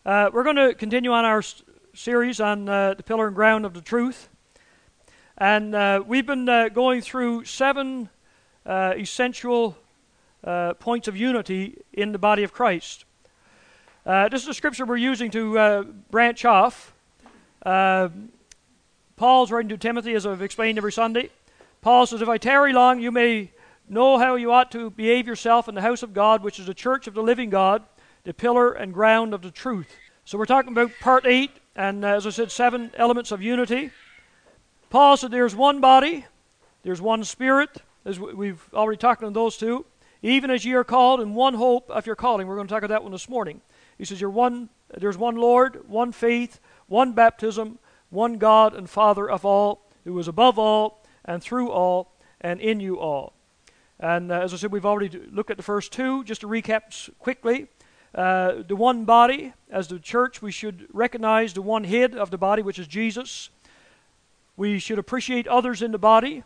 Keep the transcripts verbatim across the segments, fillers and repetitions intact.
Uh, we're going to continue on our s- series on uh, the pillar and ground of the truth. And uh, we've been uh, going through seven uh, essential uh, points of unity in the body of Christ. Uh, this is the scripture we're using to uh, branch off. Uh, Paul's writing to Timothy, as I've explained every Sunday. Paul says, "If I tarry long, you may know how you ought to behave yourself in the house of God, which is the church of the living God, the pillar and ground of the truth." So we're talking about part eight, and uh, as I said, seven elements of unity. Paul said there's one body, there's one spirit, as we've already talked on those two, even as ye are called in one hope of your calling. We're going to talk about that one this morning. He says you're one, there's one Lord, one faith, one baptism, one God and Father of all, who is above all and through all and in you all. And uh, as I said, we've already looked at the first two. Just to recap quickly, uh, the one body, as the church, we should recognize the one head of the body, which is Jesus. We should appreciate others in the body,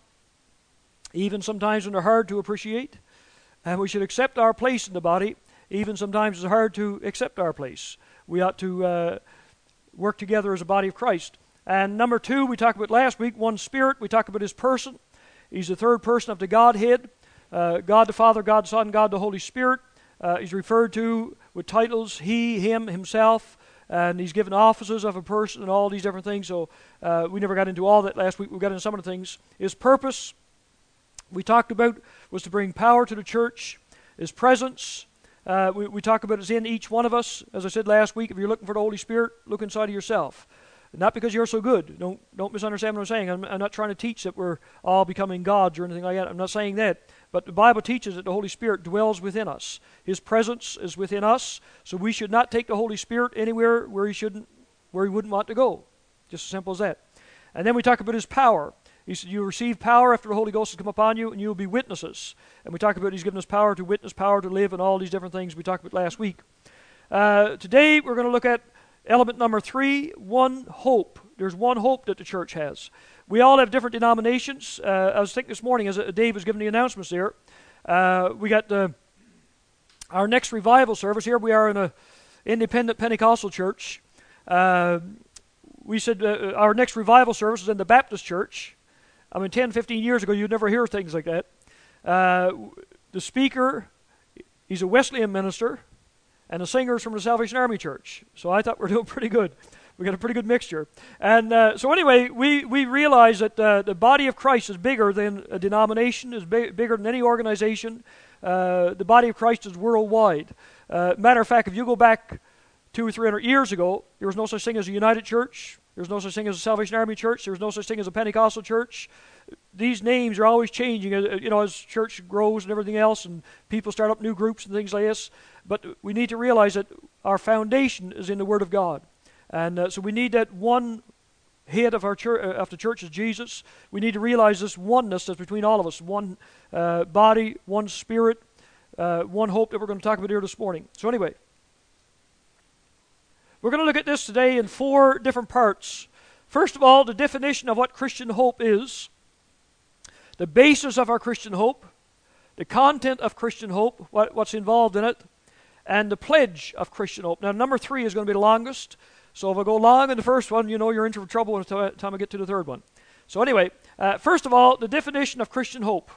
even sometimes when they're hard to appreciate. And we should accept our place in the body, even sometimes it's hard to accept our place. We ought to uh, work together as a body of Christ. And number two, we talked about last week, one Spirit. We talked about His person. He's the third person of the Godhead. Uh, God the Father, God the Son, God the Holy Spirit. Uh, he's referred to with titles, He, Him, Himself. And He's given offices of a person and all these different things. So uh, we never got into all that last week. We got into some of the things. His purpose, we talked about, was to bring power to the church. His presence, uh, we, we talked about, is in each one of us. As I said last week, if you're looking for the Holy Spirit, look inside of yourself. Not because you're so good. Don't don't misunderstand what I'm saying. I'm, I'm not trying to teach that we're all becoming gods or anything like that. I'm not saying that. But the Bible teaches that the Holy Spirit dwells within us. His presence is within us. So we should not take the Holy Spirit anywhere where He shouldn't, where He wouldn't want to go. Just as simple as that. And then we talk about His power. He said, "You receive power after the Holy Ghost has come upon you, and you will be witnesses." And we talk about He's given us power to witness, power to live, and all these different things we talked about last week. Uh, today we're going to look at element number three, one hope. There's one hope that the church has. We all have different denominations. Uh, I was thinking this morning as Dave was giving the announcements there, uh, we got the, our next revival service. Here we are in an independent Pentecostal church. Uh, we said uh, our next revival service is in the Baptist church. I mean, ten, fifteen years ago, you'd never hear things like that. Uh, the speaker, he's a Wesleyan minister, and the singer's from the Salvation Army Church. So I thought we we're doing pretty good. We got a pretty good mixture. And uh, so anyway, we, we realize that uh, the body of Christ is bigger than a denomination, is big, bigger than any organization. Uh, the body of Christ is worldwide. Uh, matter of fact, if you go back two or three hundred years ago, there was no such thing as a United Church. There was no such thing as a Salvation Army Church. There was no such thing as a Pentecostal church. These names are always changing, you know, as church grows and everything else, and people start up new groups and things like this. But we need to realize that our foundation is in the Word of God. And uh, so we need that one head of our church, uh, of the church is Jesus. We need to realize this oneness that's between all of us. One uh, body, one spirit, uh, one hope that we're going to talk about here this morning. So anyway, we're going to look at this today in four different parts. First of all, the definition of what Christian hope is, the basis of our Christian hope, the content of Christian hope, what, what's involved in it, and the pledge of Christian hope. Now, number three is going to be the longest. So if I go long in the first one, you know you're in for trouble by the time I get to the third one. So anyway, uh, first of all, the definition of Christian hope.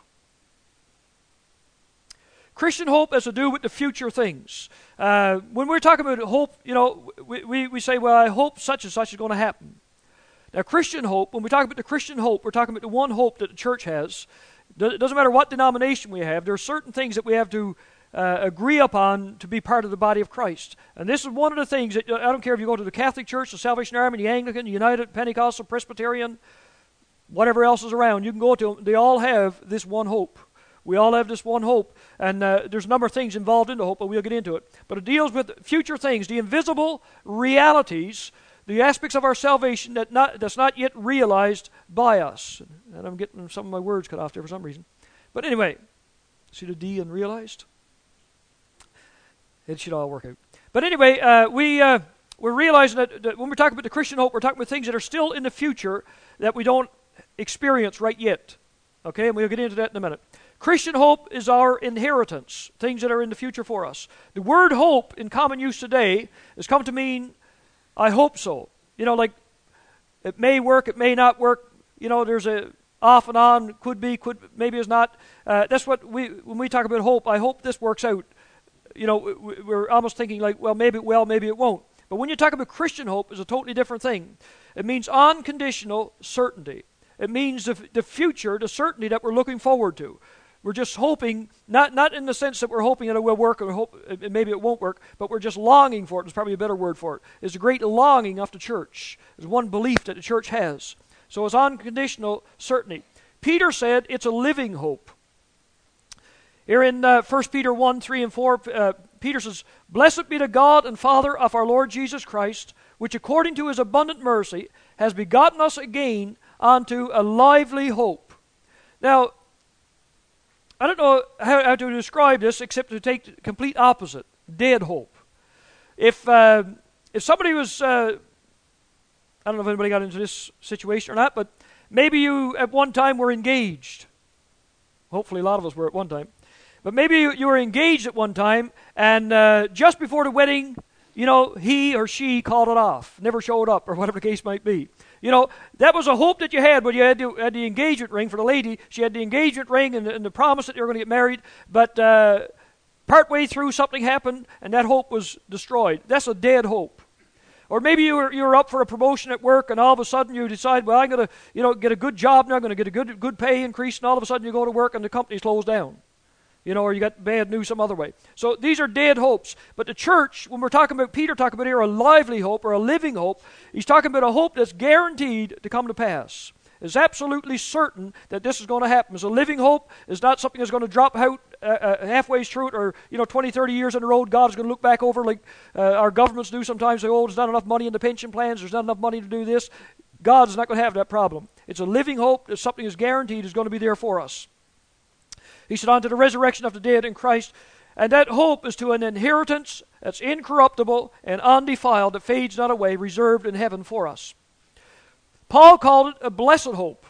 Christian hope has to do with the future things. Uh, when we're talking about hope, you know, we, we, we say, well, I hope such and such is going to happen. Now, Christian hope, when we talk about the Christian hope, we're talking about the one hope that the church has. It doesn't matter what denomination we have. There are certain things that we have to Uh, agree upon to be part of the body of Christ. And this is one of the things that, I don't care if you go to the Catholic Church, the Salvation Army, the Anglican, the United, Pentecostal, Presbyterian, whatever else is around, you can go to them. They all have this one hope. We all have this one hope. And uh, there's a number of things involved in the hope, but we'll get into it. But it deals with future things, the invisible realities, the aspects of our salvation that not, that's not yet realized by us. And I'm getting some of my words cut off there for some reason. But anyway, see the D in realized? It should all work out. But anyway, uh, we, uh, we're realizing that, that when we're talking about the Christian hope, we're talking about things that are still in the future that we don't experience right yet. Okay, and we'll get into that in a minute. Christian hope is our inheritance, things that are in the future for us. The word hope in common use today has come to mean, I hope so. You know, like, it may work, it may not work. You know, there's a off and on, could be, could maybe it's not. Uh, that's what we, when we talk about hope, I hope this works out. You know, we're almost thinking like, well, maybe it will, maybe it won't. But when you talk about Christian hope, it's a totally different thing. It means unconditional certainty. It means the, the future, the certainty that we're looking forward to. We're just hoping, not, not in the sense that we're hoping that it will work or hope and maybe it won't work, but we're just longing for it. There's probably a better word for it. It's a great longing of the church. It's one belief that the church has. So it's unconditional certainty. Peter said it's a living hope. Here in uh, First Peter one, three, and four, uh, Peter says, Blessed be the God and Father of our Lord Jesus Christ, which according to his abundant mercy has begotten us again unto a lively hope. Now, I don't know how, how to describe this except to take the complete opposite, dead hope. If uh, if somebody was, uh, I don't know if anybody got into this situation or not, but maybe you at one time were engaged. Hopefully a lot of us were at one time. But maybe you, you were engaged at one time, and uh, just before the wedding, you know, he or she called it off, never showed up, or whatever the case might be. You know, that was a hope that you had when you had, to, had the engagement ring for the lady. She had the engagement ring and the, and the promise that you were going to get married, but uh, partway through something happened, and that hope was destroyed. That's a dead hope. Or maybe you were you were up for a promotion at work, and all of a sudden you decide, well, I'm going to you know get a good job now, I'm going to get a good good pay increase, and all of a sudden you go to work and the company's closed down. You know, or you got bad news some other way. So these are dead hopes. But the church, when we're talking about, Peter talking about here a lively hope or a living hope, he's talking about a hope that's guaranteed to come to pass. It's absolutely certain that this is going to happen. It's a living hope. It's not something that's going to drop out uh, uh, halfway through it, or, you know, twenty, thirty years in the road, God's going to look back over like uh, our governments do sometimes. Say, oh, there's not enough money in the pension plans. There's not enough money to do this. God's not going to have that problem. It's a living hope that something is guaranteed is going to be there for us. He said, on to the resurrection of the dead in Christ. And that hope is to an inheritance that's incorruptible and undefiled, that fades not away, reserved in heaven for us. Paul called it a blessed hope.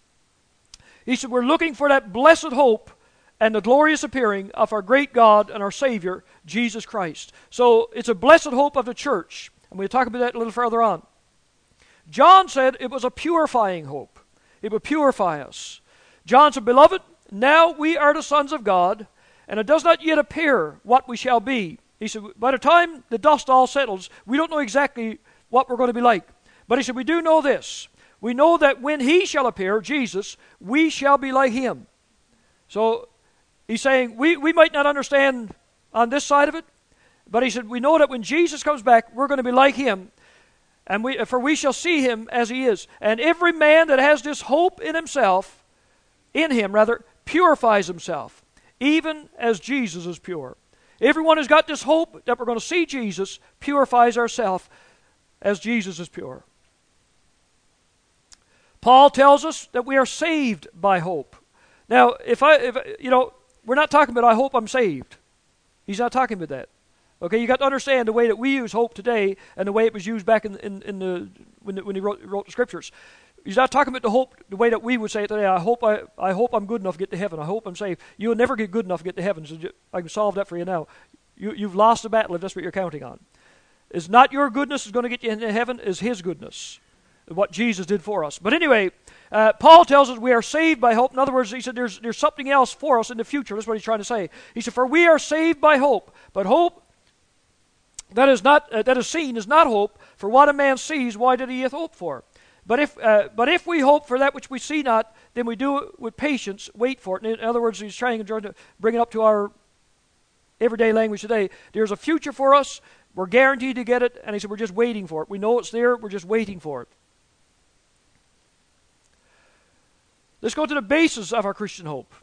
He said, we're looking for that blessed hope and the glorious appearing of our great God and our Savior, Jesus Christ. So it's a blessed hope of the church. And we'll talk about that a little further on. John said it was a purifying hope. It would purify us. John said, Beloved, now we are the sons of God, and it does not yet appear what we shall be. He said, by the time the dust all settles, we don't know exactly what we're going to be like. But he said, we do know this. We know that when he shall appear, Jesus, we shall be like him. So he's saying, we, we might not understand on this side of it, but he said, we know that when Jesus comes back, we're going to be like him. And we, for we shall see him as he is. And every man that has this hope in himself, in him rather, purifies himself, even as Jesus is pure. Everyone who's got this hope that we're going to see Jesus purifies ourselves as Jesus is pure. Paul tells us that we are saved by hope. Now, if I, if you know, we're not talking about I hope I'm saved. He's not talking about that. Okay, you got to understand the way that we use hope today and the way it was used back in, in, in the when, the, when he wrote, wrote the scriptures. He's not talking about the hope the way that we would say it today. I hope I, I hope I'm good enough to get to heaven. I hope I'm saved. You'll never get good enough to get to heaven. So I can solve that for you now. You, you've lost the battle if that's what you're counting on. It's not your goodness that's going to get you into heaven. It's his goodness, what Jesus did for us. But anyway, uh, Paul tells us we are saved by hope. In other words, he said there's, there's something else for us in the future. That's what he's trying to say. He said, for we are saved by hope. But hope that is not uh, that is seen is not hope. For what a man sees, why did he hope for? But if uh, but if we hope for that which we see not, then we do it with patience, wait for it. In other words, he's trying to bring it up to our everyday language today. There's a future for us. We're guaranteed to get it. And he said we're just waiting for it. We know it's there. We're just waiting for it. Let's go to the basis of our Christian hope.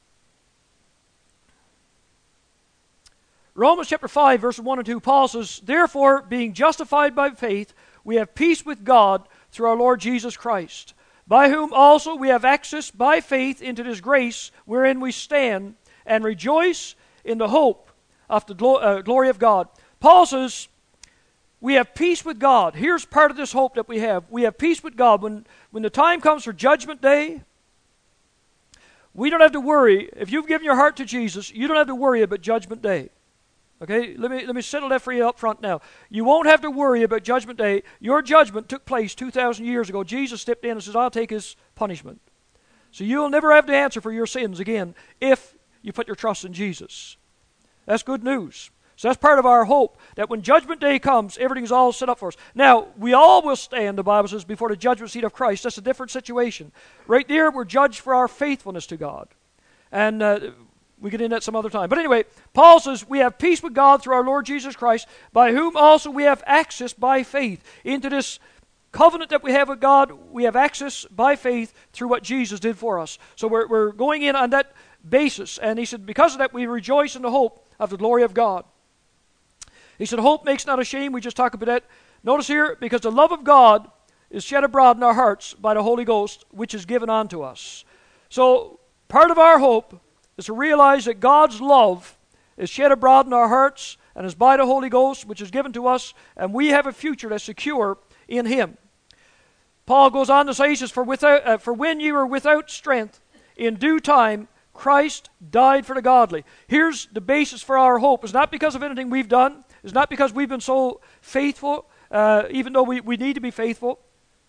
Romans chapter five, verses one and two, Paul says, Therefore, being justified by faith, we have peace with God through our Lord Jesus Christ, by whom also we have access by faith into this grace wherein we stand, and rejoice in the hope of the glo- uh, glory of God. Paul says, we have peace with God. Here's part of this hope that we have. We have peace with God. When, when the time comes for judgment day, we don't have to worry. If you've given your heart to Jesus, you don't have to worry about Judgment Day. Okay, let me let me settle that for you up front now. You won't have to worry about Judgment Day. Your judgment took place two thousand years ago. Jesus stepped in and says, I'll take his punishment. So you'll never have to answer for your sins again if you put your trust in Jesus. That's good news. So that's part of our hope, that when Judgment Day comes, everything's all set up for us. Now, we all will stand, the Bible says, before the judgment seat of Christ. That's a different situation. Right there, we're judged for our faithfulness to God. And uh, we get into that some other time. But anyway, Paul says, we have peace with God through our Lord Jesus Christ, by whom also we have access by faith into this covenant that we have with God. We have access by faith through what Jesus did for us. So we're, we're going in on that basis. And he said, because of that, we rejoice in the hope of the glory of God. He said, hope makes not ashamed. We just talked about that. Notice here, because the love of God is shed abroad in our hearts by the Holy Ghost, which is given unto us. So part of our hope is to realize that God's love is shed abroad in our hearts and is by the Holy Ghost, which is given to us, and we have a future that's secure in Him. Paul goes on to say, he says, for, without, uh, for when you were without strength, in due time Christ died for the godly. Here's the basis for our hope. It's not because of anything we've done. It's not because we've been so faithful, uh, even though we, we need to be faithful.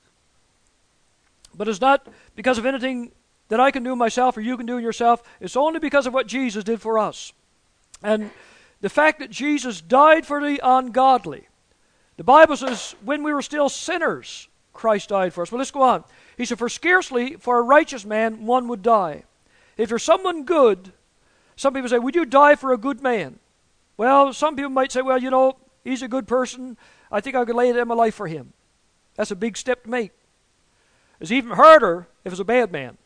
But it's not because of anything that I can do myself or you can do yourself. It's only because of what Jesus did for us. And the fact that Jesus died for the ungodly. The Bible says, when we were still sinners, Christ died for us. Well, let's go on. He said, for scarcely for a righteous man one would die. If you're someone good, some people say, would you die for a good man? Well, some people might say, well, you know, he's a good person. I think I could lay down my life for him. That's a big step to make. It's even harder if it's a bad man.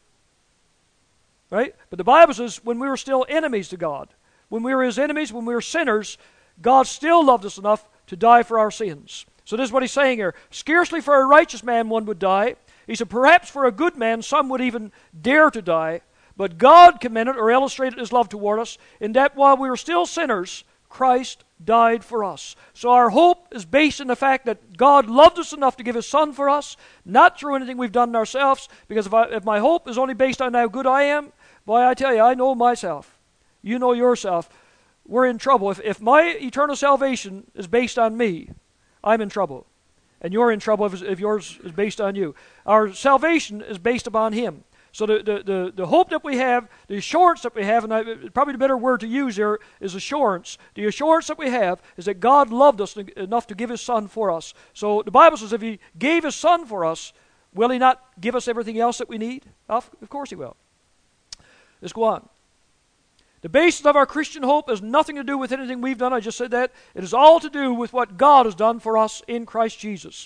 Right? But the Bible says, when we were still enemies to God, when we were his enemies, when we were sinners, God still loved us enough to die for our sins. So this is what he's saying here. Scarcely for a righteous man one would die. He said, perhaps for a good man some would even dare to die. But God commended or illustrated his love toward us, in that while we were still sinners, Christ died for us. So our hope is based in the fact that God loved us enough to give his Son for us, not through anything we've done ourselves, because if, I, if my hope is only based on how good I am, boy, I tell you, I know myself. You know yourself. We're in trouble. If, if my eternal salvation is based on me, I'm in trouble. And you're in trouble if, if yours is based on you. Our salvation is based upon him. So the, the, the, the hope that we have, the assurance that we have, and I, probably the better word to use here is assurance. The assurance that we have is that God loved us enough to give his Son for us. So the Bible says if he gave his Son for us, will he not give us everything else that we need? Of, of course he will. Let's go on. The basis of our Christian hope has nothing to do with anything we've done. I just said that. It is all to do with what God has done for us in Christ Jesus.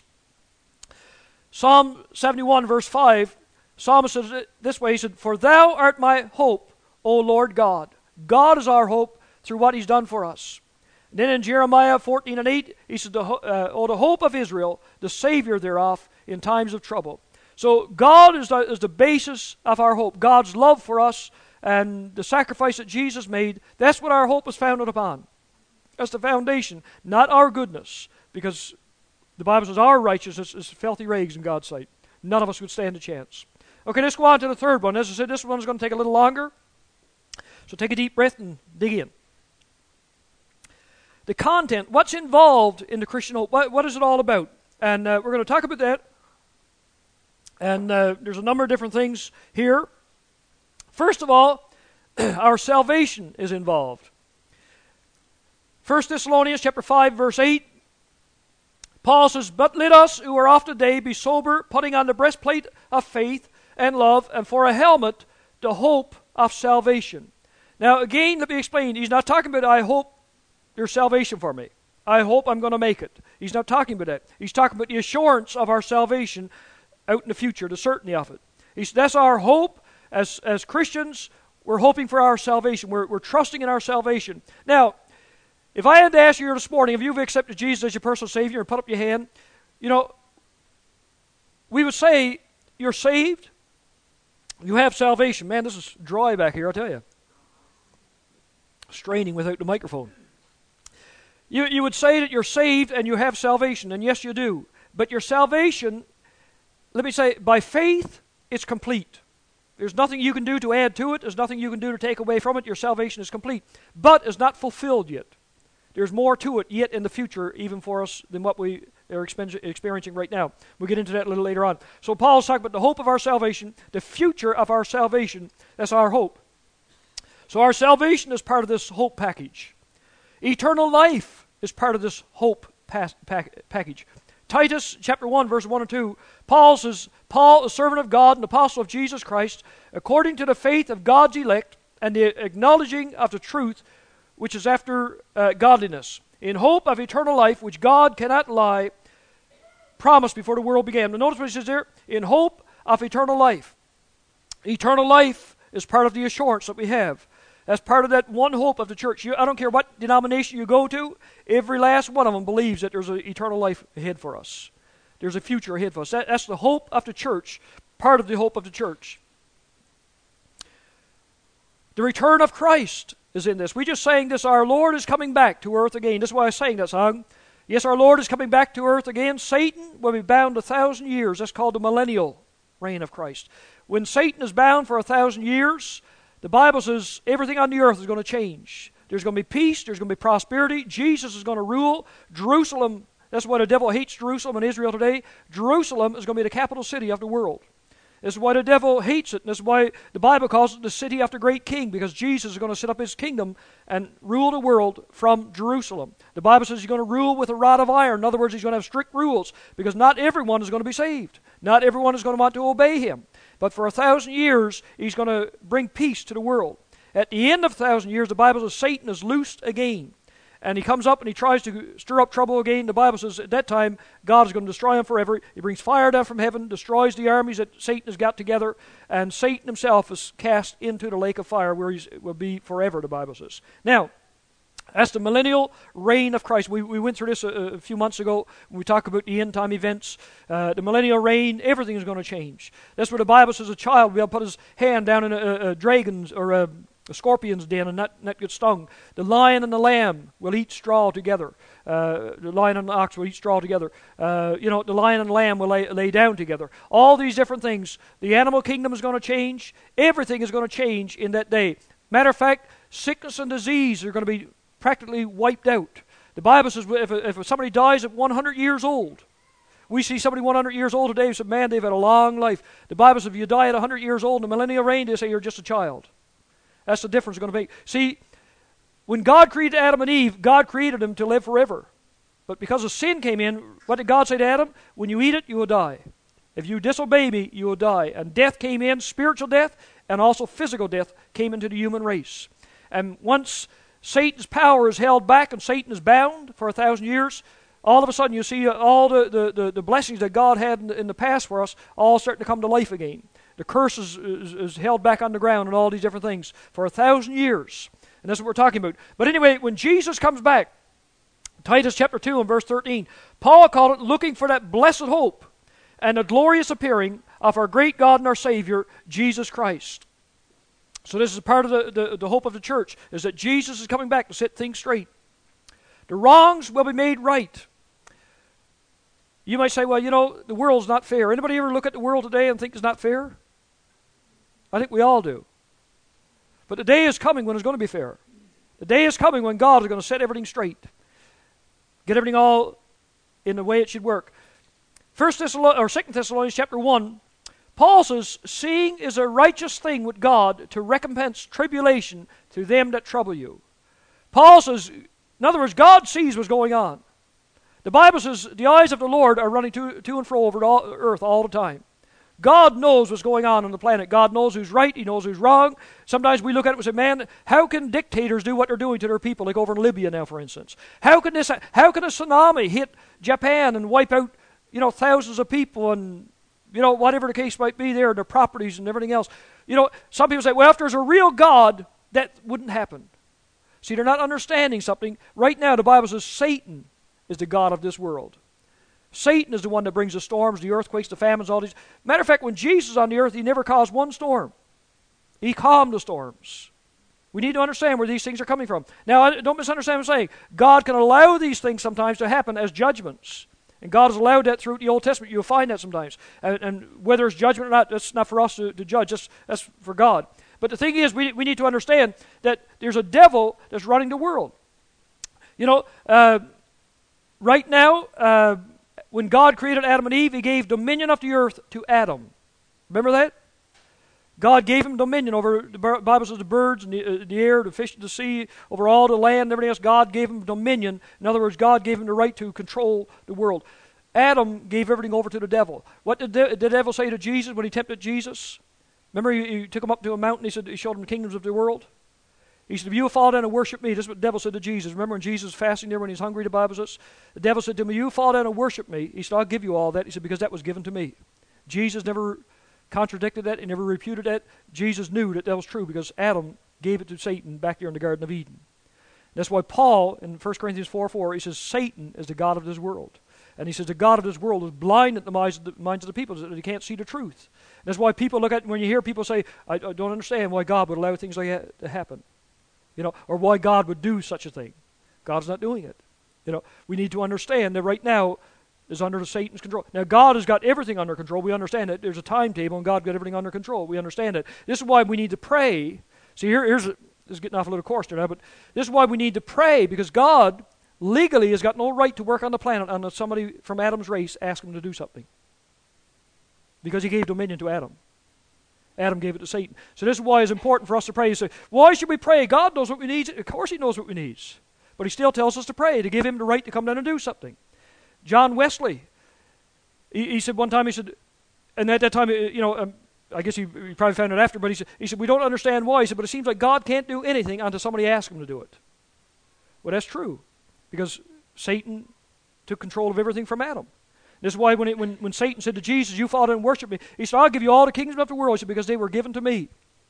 Psalm seventy-one verse five, Psalmist says it this way, he said, for thou art my hope, O Lord God. God is our hope through what he's done for us. And then in Jeremiah fourteen and eight, he said, uh, O the hope of Israel, the Savior thereof in times of trouble. So God is the, is the basis of our hope. God's love for us and the sacrifice that Jesus made, that's what our hope is founded upon. That's the foundation, not our goodness, because the Bible says our righteousness is filthy rags in God's sight. None of us would stand a chance. Okay, let's go on to the third one. As I said, this one is going to take a little longer. So take a deep breath and dig in. The content, what's involved in the Christian hope? What, what is it all about? And uh, we're going to talk about that. And uh, there's a number of different things here. First of all, our salvation is involved. First Thessalonians chapter five, verse eight. Paul says, but let us who are of today be sober, putting on the breastplate of faith and love, and for a helmet, the hope of salvation. Now again, let me explain. He's not talking about, I hope there's salvation for me. I hope I'm going to make it. He's not talking about that. He's talking about the assurance of our salvation out in the future, the certainty of it. He's, that's our hope. As, as Christians, we're hoping for our salvation. We're, we're trusting in our salvation. Now, if I had to ask you this morning, if you've accepted Jesus as your personal Savior and put up your hand, you know, we would say you're saved. You have salvation. Man, this is dry back here, I'll tell you. Straining without the microphone. You, you would say that you're saved and you have salvation, and yes, you do. But your salvation, let me say, by faith, it's complete. There's nothing you can do to add to it. There's nothing you can do to take away from it. Your salvation is complete. But it's not fulfilled yet. There's more to it yet in the future, even for us, than what we are experiencing right now. We'll get into that a little later on. So Paul's talking about the hope of our salvation, the future of our salvation. That's our hope. So our salvation is part of this hope package. Eternal life is part of this hope pack package. Titus chapter one, verse one and two, Paul says, Paul, a servant of God and apostle of Jesus Christ, according to the faith of God's elect and the acknowledging of the truth, which is after uh, godliness, in hope of eternal life, which God cannot lie, promised before the world began. Now notice what he says there, in hope of eternal life. Eternal life is part of the assurance that we have. That's part of that one hope of the church. You, I don't care what denomination you go to, every last one of them believes that there's an eternal life ahead for us. There's a future ahead for us. That, that's the hope of the church, part of the hope of the church. The return of Christ is in this. We just sang this, our Lord is coming back to earth again. That's why I sang that song. Yes, our Lord is coming back to earth again. Satan will be bound a thousand years. That's called the millennial reign of Christ. When Satan is bound for a thousand years, the Bible says everything on the earth is going to change. There's going to be peace. There's going to be prosperity. Jesus is going to rule. Jerusalem, that's why the devil hates Jerusalem and Israel today. Jerusalem is going to be the capital city of the world. This is why the devil hates it, and this is why the Bible calls it the city of the great king, because Jesus is going to set up his kingdom and rule the world from Jerusalem. The Bible says he's going to rule with a rod of iron. In other words, he's going to have strict rules, because not everyone is going to be saved. Not everyone is going to want to obey him. But for a thousand years, he's going to bring peace to the world. At the end of a thousand years, the Bible says Satan is loosed again. And he comes up and he tries to stir up trouble again. The Bible says at that time, God is going to destroy him forever. He brings fire down from heaven, destroys the armies that Satan has got together, and Satan himself is cast into the lake of fire where he will be forever, the Bible says. Now, that's the millennial reign of Christ. We, we went through this a, a few months ago when we talked about the end-time events. Uh, the millennial reign, everything is going to change. That's where the Bible says a child will be able to put his hand down in a, a dragon's or a The scorpion's den and not, not get stung. The lion and the lamb will eat straw together. Uh, the lion and the ox will eat straw together. Uh, you know, the lion and the lamb will lay, lay down together. All these different things. The animal kingdom is going to change. Everything is going to change in that day. Matter of fact, sickness and disease are going to be practically wiped out. The Bible says if, if somebody dies at one hundred years old, we see somebody one hundred years old today who said, man, they've had a long life. The Bible says if you die at one hundred years old in the millennial reign, they say you're just a child. That's the difference it's going to make. See, when God created Adam and Eve, God created them to live forever. But because of sin came in, what did God say to Adam? When you eat it, you will die. If you disobey me, you will die. And death came in, spiritual death, and also physical death came into the human race. And once Satan's power is held back and Satan is bound for a thousand years, all of a sudden you see all the, the, the, the blessings that God had in the, in the past for us all starting to come to life again. The curse is, is, is held back on the ground and all these different things for a thousand years. And that's what we're talking about. But anyway, when Jesus comes back, Titus chapter two and verse thirteen, Paul called it looking for that blessed hope and the glorious appearing of our great God and our Savior, Jesus Christ. So this is part of the, the, the hope of the church, is that Jesus is coming back to set things straight. The wrongs will be made right. You might say, well, you know, the world's not fair. Anybody ever look at the world today and think it's not fair? I think we all do. But the day is coming when it's going to be fair. The day is coming when God is going to set everything straight. Get everything all in the way it should work. First Thessalonians, or Second Thessalonians chapter one, Paul says, seeing is a righteous thing with God to recompense tribulation to them that trouble you. Paul says, in other words, God sees what's going on. The Bible says the eyes of the Lord are running to, to and fro over the earth all the time. God knows what's going on on the planet. God knows who's right. He knows who's wrong. Sometimes we look at it and say, man, how can dictators do what they're doing to their people, like over in Libya now, for instance? How can this? How can a tsunami hit Japan and wipe out, you know, thousands of people and, you know, whatever the case might be there, their properties and everything else? You know, some people say, well, if there's a real God, that wouldn't happen. See, they're not understanding something. Right now, the Bible says Satan is the God of this world. Satan is the one that brings the storms, the earthquakes, the famines, all these. Matter of fact, when Jesus was on the earth, he never caused one storm. He calmed the storms. We need to understand where these things are coming from. Now, don't misunderstand what I'm saying. God can allow these things sometimes to happen as judgments. And God has allowed that throughout the Old Testament. You'll find that sometimes. And, and whether it's judgment or not, that's not for us to, to judge. That's, that's for God. But the thing is, we, we need to understand that there's a devil that's running the world. You know, uh, right now, uh, when God created Adam and Eve, He gave dominion of the earth to Adam. Remember that? God gave him dominion over, the Bible says, the birds and the, uh, the air, the fish of the sea, over all the land and everything else. God gave him dominion. In other words, God gave him the right to control the world. Adam gave everything over to the devil. What did the, the devil say to Jesus when he tempted Jesus? Remember, he, he took him up to a mountain. He said, he showed him the kingdoms of the world. He said, if you will fall down and worship me, this is what the devil said to Jesus. Remember when Jesus was fasting there when he was hungry, the Bible says? The devil said to him, if you fall down and worship me, he said, I'll give you all that. He said, because that was given to me. Jesus never contradicted that. He never refuted that. Jesus knew that that was true because Adam gave it to Satan back there in the Garden of Eden. That's why Paul, in First Corinthians four four, he says, Satan is the god of this world. And he says, the god of this world is blind at the minds of the, minds of the people, so that they can't see the truth. And that's why people look at, when you hear people say, I, I don't understand why God would allow things like that to happen. You know, or why God would do such a thing. God's not doing it. You know, we need to understand that right now is under Satan's control. Now, God has got everything under control. We understand that. There's a timetable, and God got everything under control. We understand it. This is why we need to pray. See, here, here's a, this is getting off a little course there now, but this is why we need to pray, because God legally has got no right to work on the planet unless somebody from Adam's race asks him to do something. Because he gave dominion to Adam. Adam gave it to Satan. So this is why it's important for us to pray. You say, why should we pray? God knows what we need. Of course He knows what we need. But He still tells us to pray, to give Him the right to come down and do something. John Wesley, he, he said one time, he said, and at that time, you know, um, I guess he, he probably found it after, but he said, he said, we don't understand why. He said, but it seems like God can't do anything until somebody asks Him to do it. Well, that's true, because Satan took control of everything from Adam. This is why when, it, when, when Satan said to Jesus, you fall down and worship me, he said, I'll give you all the kingdoms of the world. He said, because they were given to me.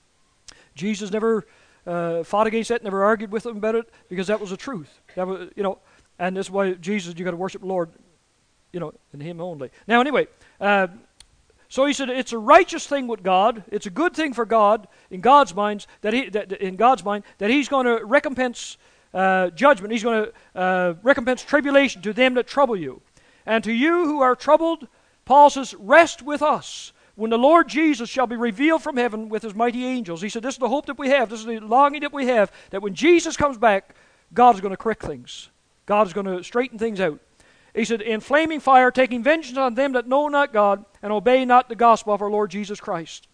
Jesus never uh, fought against that, never argued with him about it, because that was the truth. That was, you know, and this is why Jesus, you got to worship the Lord, you know, in Him only. Now, anyway, uh, so he said it's a righteous thing with God. It's a good thing for God in God's minds that He, that, in God's mind, that He's going to recompense uh, judgment. He's going to uh, recompense tribulation to them that trouble you. And to you who are troubled, Paul says, rest with us when the Lord Jesus shall be revealed from heaven with His mighty angels. He said, this is the hope that we have. This is the longing that we have, that when Jesus comes back, God is going to correct things. God is going to straighten things out. He said, in flaming fire, taking vengeance on them that know not God and obey not the gospel of our Lord Jesus Christ.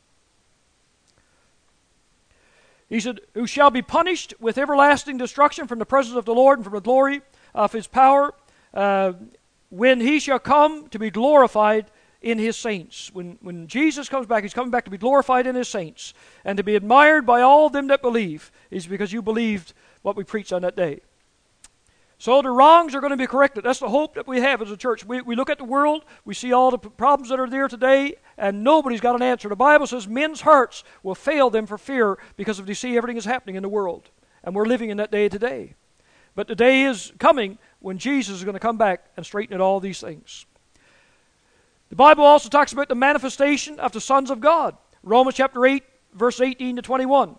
He said, who shall be punished with everlasting destruction from the presence of the Lord and from the glory of His power, uh, when He shall come to be glorified in His saints. When, when Jesus comes back, He's coming back to be glorified in His saints and to be admired by all them that believe, is because you believed what we preached on that day. So the wrongs are going to be corrected. That's the hope that we have as a church. We, we look at the world, we see all the p- problems that are there today, and nobody's got an answer. The Bible says men's hearts will fail them for fear because of they see everything is happening in the world. And we're living in that day today. But the day is coming when Jesus is going to come back and straighten out all these things. The Bible also talks about the manifestation of the sons of God. Romans chapter eight, verse eighteen to twenty-one.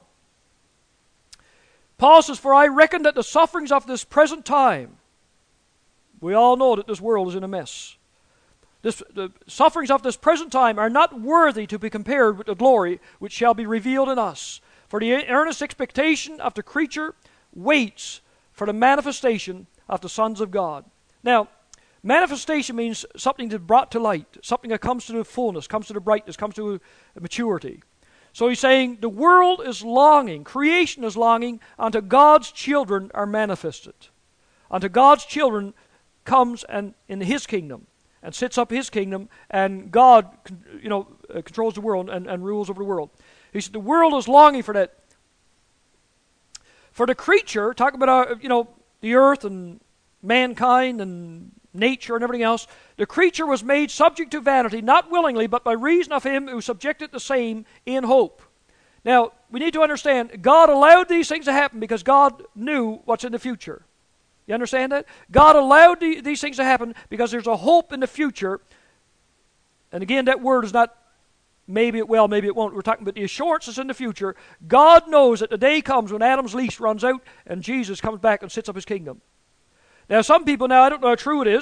Paul says, for I reckon that the sufferings of this present time, we all know that this world is in a mess. This, the sufferings of this present time are not worthy to be compared with the glory which shall be revealed in us. For the earnest expectation of the creature waits for the manifestation of the sons of God. Now, manifestation means something that's brought to light, something that comes to the fullness, comes to the brightness, comes to maturity. So he's saying the world is longing, creation is longing until God's children are manifested. Until God's children comes and in His kingdom and sets up His kingdom, and God, you know, uh, controls the world and, and rules over the world. He said the world is longing for that. For the creature, talking about our, you know, the earth and mankind and nature and everything else, the creature was made subject to vanity, not willingly, but by reason of Him who subjected the same in hope. Now, we need to understand, God allowed these things to happen because God knew what's in the future. You understand that? God allowed the, these things to happen because there's a hope in the future. And again, that word is not maybe it will, maybe it won't. We're talking about the assurance that's in the future. God knows that the day comes when Adam's lease runs out and Jesus comes back and sets up His kingdom. Now, some people, now I don't know how true it is,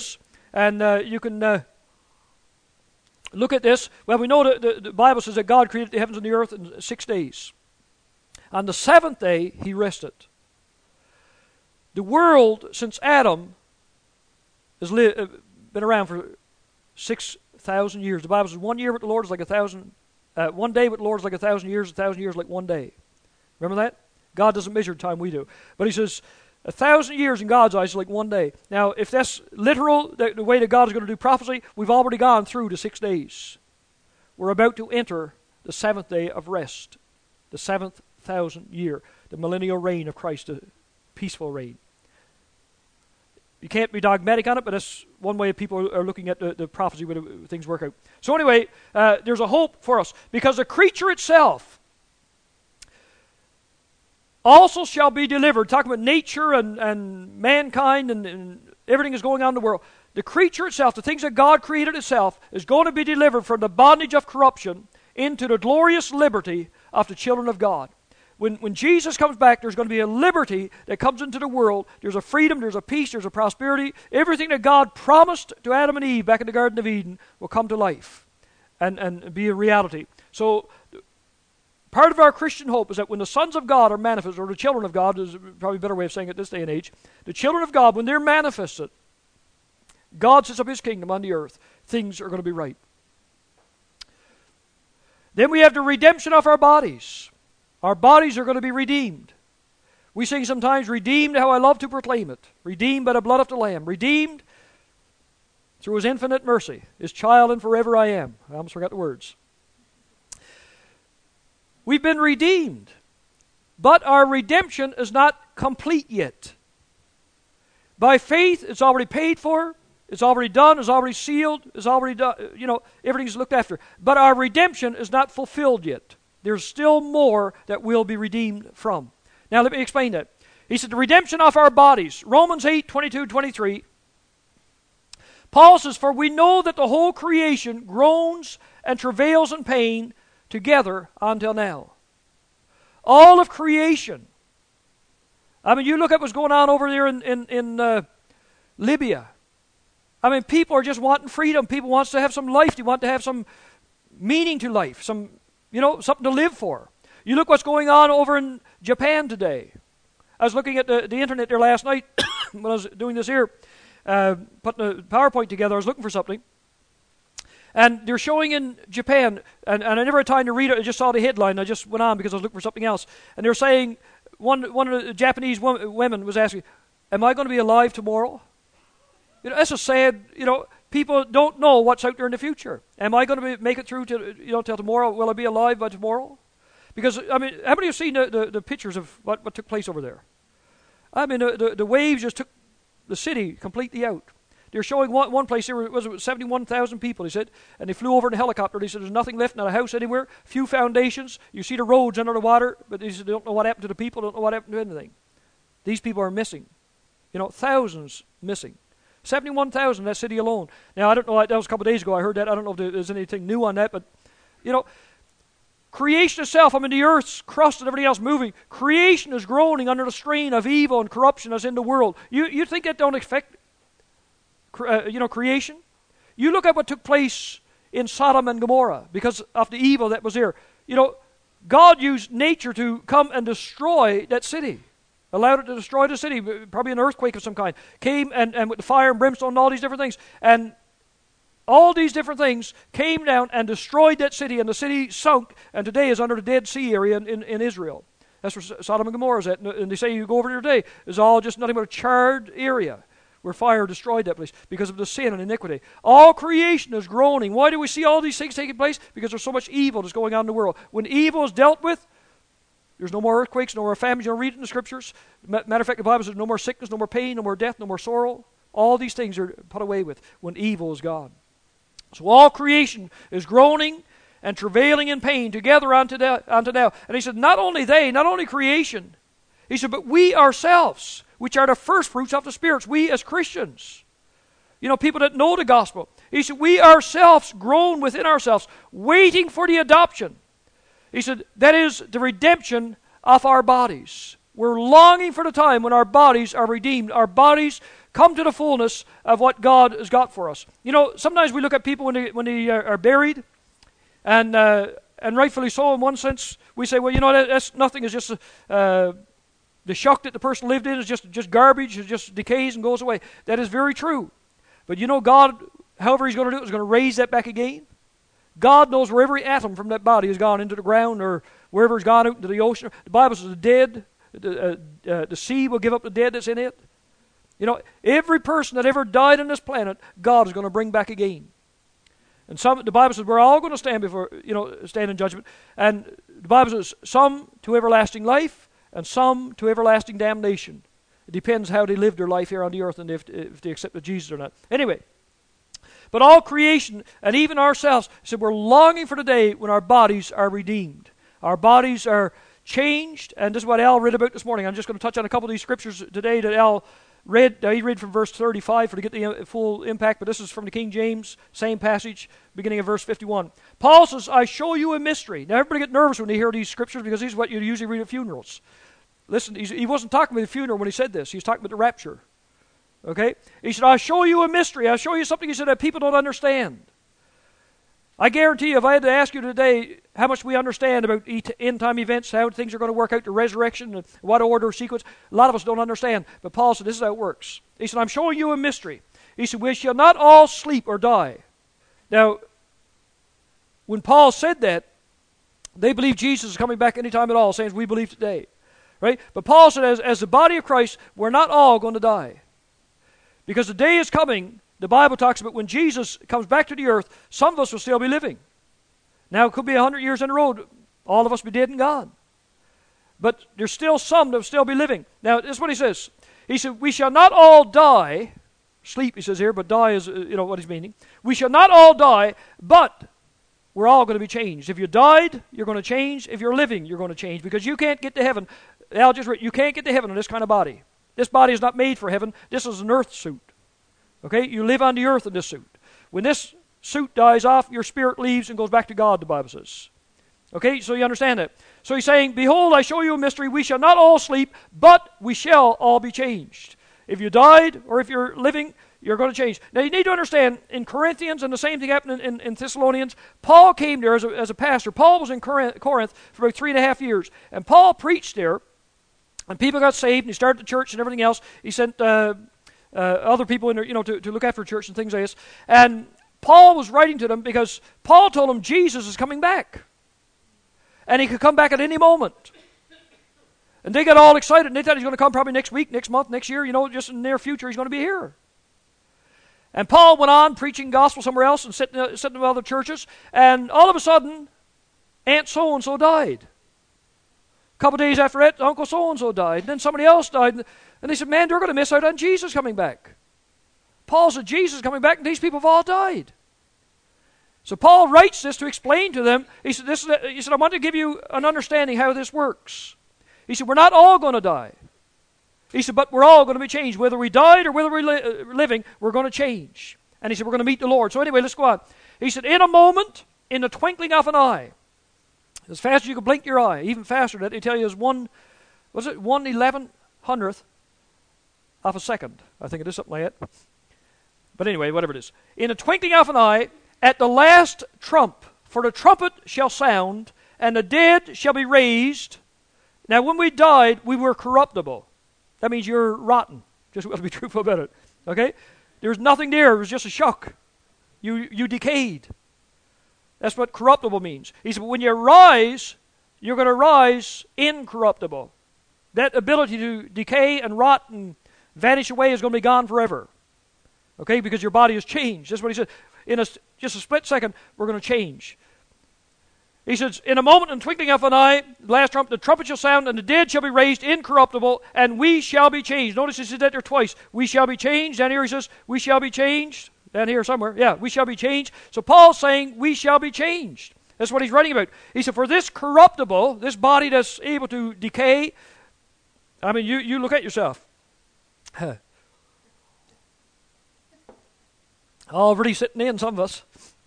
And uh, you can uh, look at this. Well, we know that the, the Bible says that God created the heavens and the earth in six days. On the seventh day, he rested. The world, since Adam, has li- uh, been around for six thousand years. The Bible says one year with the Lord is like a thousand, uh, one day with the Lord is like a thousand years, a thousand years like one day. Remember that? God doesn't measure time, we do. But he says, a thousand years in God's eyes is like one day. Now, if that's literal, the, the way that God is going to do prophecy, we've already gone through the six days. We're about to enter the seventh day of rest, the seventh thousand year, the millennial reign of Christ, the peaceful reign. You can't be dogmatic on it, but that's one way people are looking at the, the prophecy when things work out. So anyway, uh, there's a hope for us, because the creature itself also shall be delivered. Talking about nature and, and mankind and, and everything is going on in the world. The creature itself, the things that God created itself, is going to be delivered from the bondage of corruption into the glorious liberty of the children of God. When, when Jesus comes back, there's going to be a liberty that comes into the world. There's a freedom, there's a peace, there's a prosperity. Everything that God promised to Adam and Eve back in the Garden of Eden will come to life and, and be a reality. So part of our Christian hope is that when the sons of God are manifested, or the children of God is probably a better way of saying it this day and age, the children of God, when they're manifested, God sets up his kingdom on the earth. Things are going to be right. Then we have the redemption of our bodies. Our bodies are going to be redeemed. We sing sometimes, redeemed, how I love to proclaim it. Redeemed by the blood of the Lamb. Redeemed through his infinite mercy. His child and forever I am. I almost forgot the words. We've been redeemed. But our redemption is not complete yet. By faith, it's already paid for. It's already done. It's already sealed. It's already done. You know, everything's looked after. But our redemption is not fulfilled yet. There's still more that we'll be redeemed from. Now let me explain that. He said the redemption of our bodies. Romans eight, twenty-two, twenty-three. Paul says, for we know that the whole creation groans and travails in pain together until now. All of creation. I mean, you look at what's going on over there in, in, in uh, Libya. I mean, people are just wanting freedom. People want to have some life. They want to have some meaning to life. Some You know, something to live for. You look what's going on over in Japan today. I was looking at the, the internet there last night when I was doing this here, uh, putting a PowerPoint together. I was looking for something. And they're showing in Japan, and, and I never had time to read it. I just saw the headline. I just went on because I was looking for something else. And they're saying, one, one of the Japanese wo- women was asking, am I going to be alive tomorrow? You know, that's a sad, you know, people don't know what's out there in the future. Am I going to be, make it through to, you know, till tomorrow? Will I be alive by tomorrow? Because, I mean, how many have seen the, the, the pictures of what, what took place over there? I mean, the, the, the waves just took the city completely out. They're showing one, one place, there was it seventy-one thousand people, he said, and they flew over in a helicopter. They said there's nothing left, not a house anywhere, few foundations. You see the roads under the water, but they said they don't know what happened to the people, don't know what happened to anything. These people are missing. You know, thousands missing. seventy-one thousand in that city alone. Now, I don't know, that was a couple of days ago I heard that. I don't know if there's anything new on that, but, you know, creation itself, I mean, the earth's crust and everything else moving. Creation is groaning under the strain of evil and corruption that's in the world. You you think that don't affect, uh, you know, creation? You look at what took place in Sodom and Gomorrah because of the evil that was there. You know, God used nature to come and destroy that city. Allowed it to destroy the city, probably an earthquake of some kind. Came and, and with the fire and brimstone and all these different things. And all these different things came down and destroyed that city, and the city sunk, and today is under the Dead Sea area in, in, in Israel. That's where Sodom and Gomorrah is at. And they say you go over there today, it's all just nothing but a charred area where fire destroyed that place because of the sin and iniquity. All creation is groaning. Why do we see all these things taking place? Because there's so much evil that's going on in the world. When evil is dealt with, there's no more earthquakes, no more famines. You'll read it in the Scriptures. Matter of fact, the Bible says no more sickness, no more pain, no more death, no more sorrow. All these things are put away with when evil is gone. So all creation is groaning and travailing in pain together unto now. Unto now. And he said, not only they, not only creation. He said, but we ourselves, which are the first fruits of the spirits, we as Christians. You know, people that know the gospel. He said, we ourselves groan within ourselves, waiting for the adoption. He said, that is the redemption of our bodies. We're longing for the time when our bodies are redeemed. Our bodies come to the fullness of what God has got for us. You know, sometimes we look at people when they, when they are, are buried, and uh, and rightfully so in one sense, we say, well, you know, that, that's nothing, is just uh, the shuck that the person lived in is just, just garbage, it just decays and goes away. That is very true. But you know, God, however he's going to do it, is going to raise that back again. God knows where every atom from that body has gone into the ground, or wherever it's gone out into the ocean. The Bible says the dead, the, uh, uh, the sea will give up the dead that's in it. You know, every person that ever died on this planet, God is going to bring back again. And some, the Bible says we're all going to stand before, you know, stand in judgment. And the Bible says some to everlasting life, and some to everlasting damnation. It depends how they live their life here on the earth, and if, if they accepted Jesus or not. Anyway, but all creation, and even ourselves, said we're longing for the day when our bodies are redeemed. Our bodies are changed, and this is what Al read about this morning. I'm just going to touch on a couple of these scriptures today that Al read. Now, he read from verse thirty-five for to get the full impact, but this is from the King James, same passage, beginning of verse fifty-one. Paul says, I show you a mystery. Now, everybody get nervous when they hear these scriptures, because these are what you usually read at funerals. Listen, he wasn't talking about the funeral when he said this. He was talking about the rapture. Okay? He said, I'll show you a mystery. I'll show you something, he said, that people don't understand. I guarantee you, if I had to ask you today how much we understand about end-time events, how things are going to work out, the resurrection, and what order, sequence, a lot of us don't understand. But Paul said, this is how it works. He said, I'm showing you a mystery. He said, we shall not all sleep or die. Now, when Paul said that, they believe Jesus is coming back anytime at all, same as we believe today. Right? But Paul said, as, as the body of Christ, we're not all going to die. Because the day is coming, the Bible talks about when Jesus comes back to the earth, some of us will still be living. Now, it could be a hundred years in the road. All of us be dead and gone. But there's still some that will still be living. Now, this is what he says. He said, we shall not all die. Sleep, he says here, but die is, you know, what he's meaning. We shall not all die, but we're all going to be changed. If you died, you're going to change. If you're living, you're going to change. Because you can't get to heaven. Al just read, you can't get to heaven in this kind of body. This body is not made for heaven. This is an earth suit. Okay? You live on the earth in this suit. When this suit dies off, your spirit leaves and goes back to God, the Bible says. Okay? So you understand that. So he's saying, behold, I show you a mystery. We shall not all sleep, but we shall all be changed. If you died or if you're living, you're going to change. Now you need to understand, in Corinthians, and the same thing happened in, in, in Thessalonians, Paul came there as a, as a pastor. Paul was in Corinth, Corinth for about three and a half years. And Paul preached there, and people got saved, and he started the church and everything else. He sent uh, uh, other people in there, you know, to, to look after church and things like this. And Paul was writing to them because Paul told them Jesus is coming back. And he could come back at any moment. And they got all excited, and they thought he's going to come probably next week, next month, next year, you know, just in the near future he's going to be here. And Paul went on preaching gospel somewhere else and sitting, uh, sitting in other churches, and all of a sudden, Aunt so-and-so died. A couple days after that, Uncle so-and-so died, and then somebody else died, and they said, man, they're going to miss out on Jesus coming back. Paul said, Jesus is coming back, and these people have all died. So Paul writes this to explain to them. He said, this is a, he said, I want to give you an understanding how this works. He said, we're not all going to die. He said, but we're all going to be changed. Whether we died or whether we're li- uh, living, we're going to change. And he said, we're going to meet the Lord. So anyway, let's go on. He said, in a moment, in the twinkling of an eye, as fast as you can blink your eye, even faster, that they tell you is one, was it one eleven hundredth of a second? I think it is something like that. But anyway, whatever it is. In a twinkling of an eye, at the last trump, for the trumpet shall sound, and the dead shall be raised. Now, when we died, we were corruptible. That means you're rotten. Just to be truthful about it. Okay? There's nothing there. It was just a shock. You you decayed. That's what corruptible means. He said, but when you rise, you're going to rise incorruptible. That ability to decay and rot and vanish away is going to be gone forever. Okay? Because your body has changed. That's what he said. In a, just a split second, we're going to change. He says, in a moment and twinkling of an eye, the last trump, the trumpet shall sound, and the dead shall be raised incorruptible, and we shall be changed. Notice he said that there twice. We shall be changed. Down here he says, we shall be changed. Down here somewhere. Yeah, we shall be changed. So Paul's saying, we shall be changed. That's what he's writing about. He said, for this corruptible, this body that's able to decay, I mean, you, you look at yourself. Already sitting in, some of us.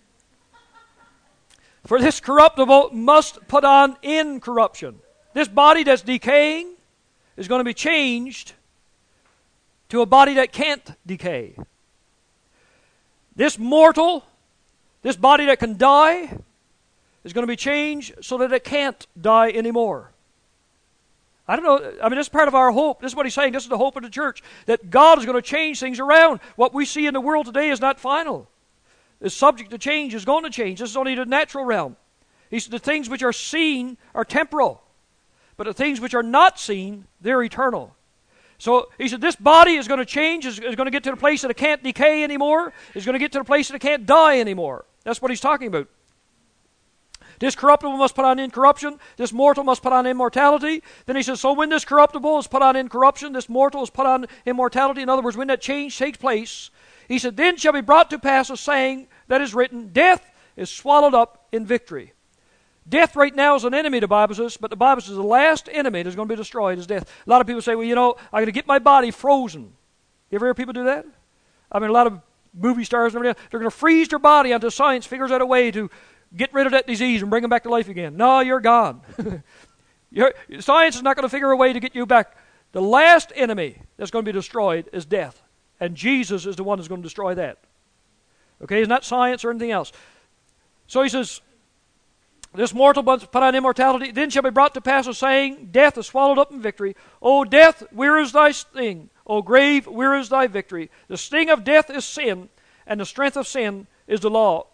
For this corruptible must put on incorruption. This body that's decaying is going to be changed to a body that can't decay. This mortal, this body that can die, is going to be changed so that it can't die anymore. I don't know, I mean, this is part of our hope. This is what he's saying. This is the hope of the church, that God is going to change things around. What we see in the world today is not final. It's subject to change, is going to change. This is only the natural realm. He said the things which are seen are temporal, but the things which are not seen, they're eternal. So he said this body is going to change, is, is going to get to the place that it can't decay anymore, is going to get to the place that it can't die anymore. That's what he's talking about. This corruptible must put on incorruption. This mortal must put on immortality. Then he says, so when this corruptible is put on incorruption, this mortal is put on immortality. In other words, when that change takes place, he said, then shall be brought to pass a saying that is written, death is swallowed up in victory. Death right now is an enemy, the Bible says, but the Bible says the last enemy that's going to be destroyed is death. A lot of people say, well, you know, I'm going to get my body frozen. You ever hear people do that? I mean, a lot of movie stars and everything, they're going to freeze their body until science figures out a way to get rid of that disease and bring them back to life again. No, you're gone. you're, science is not going to figure a way to get you back. The last enemy that's going to be destroyed is death. And Jesus is the one that's going to destroy that. Okay, it's not science or anything else. So he says, this mortal must put on immortality. Then shall be brought to pass a saying, death is swallowed up in victory. O death, where is thy sting? O grave, where is thy victory? The sting of death is sin, and the strength of sin is the law.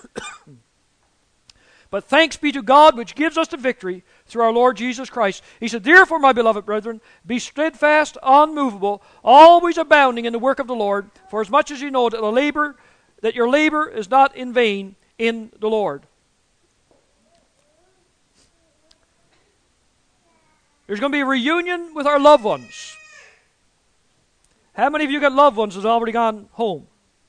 But thanks be to God which gives us the victory through our Lord Jesus Christ. He said, therefore, my beloved brethren, be steadfast, unmovable, always abounding in the work of the Lord, for as much as you know that the labor, that your labor is not in vain in the Lord. There's going to be a reunion with our loved ones. How many of you got loved ones that's already gone home?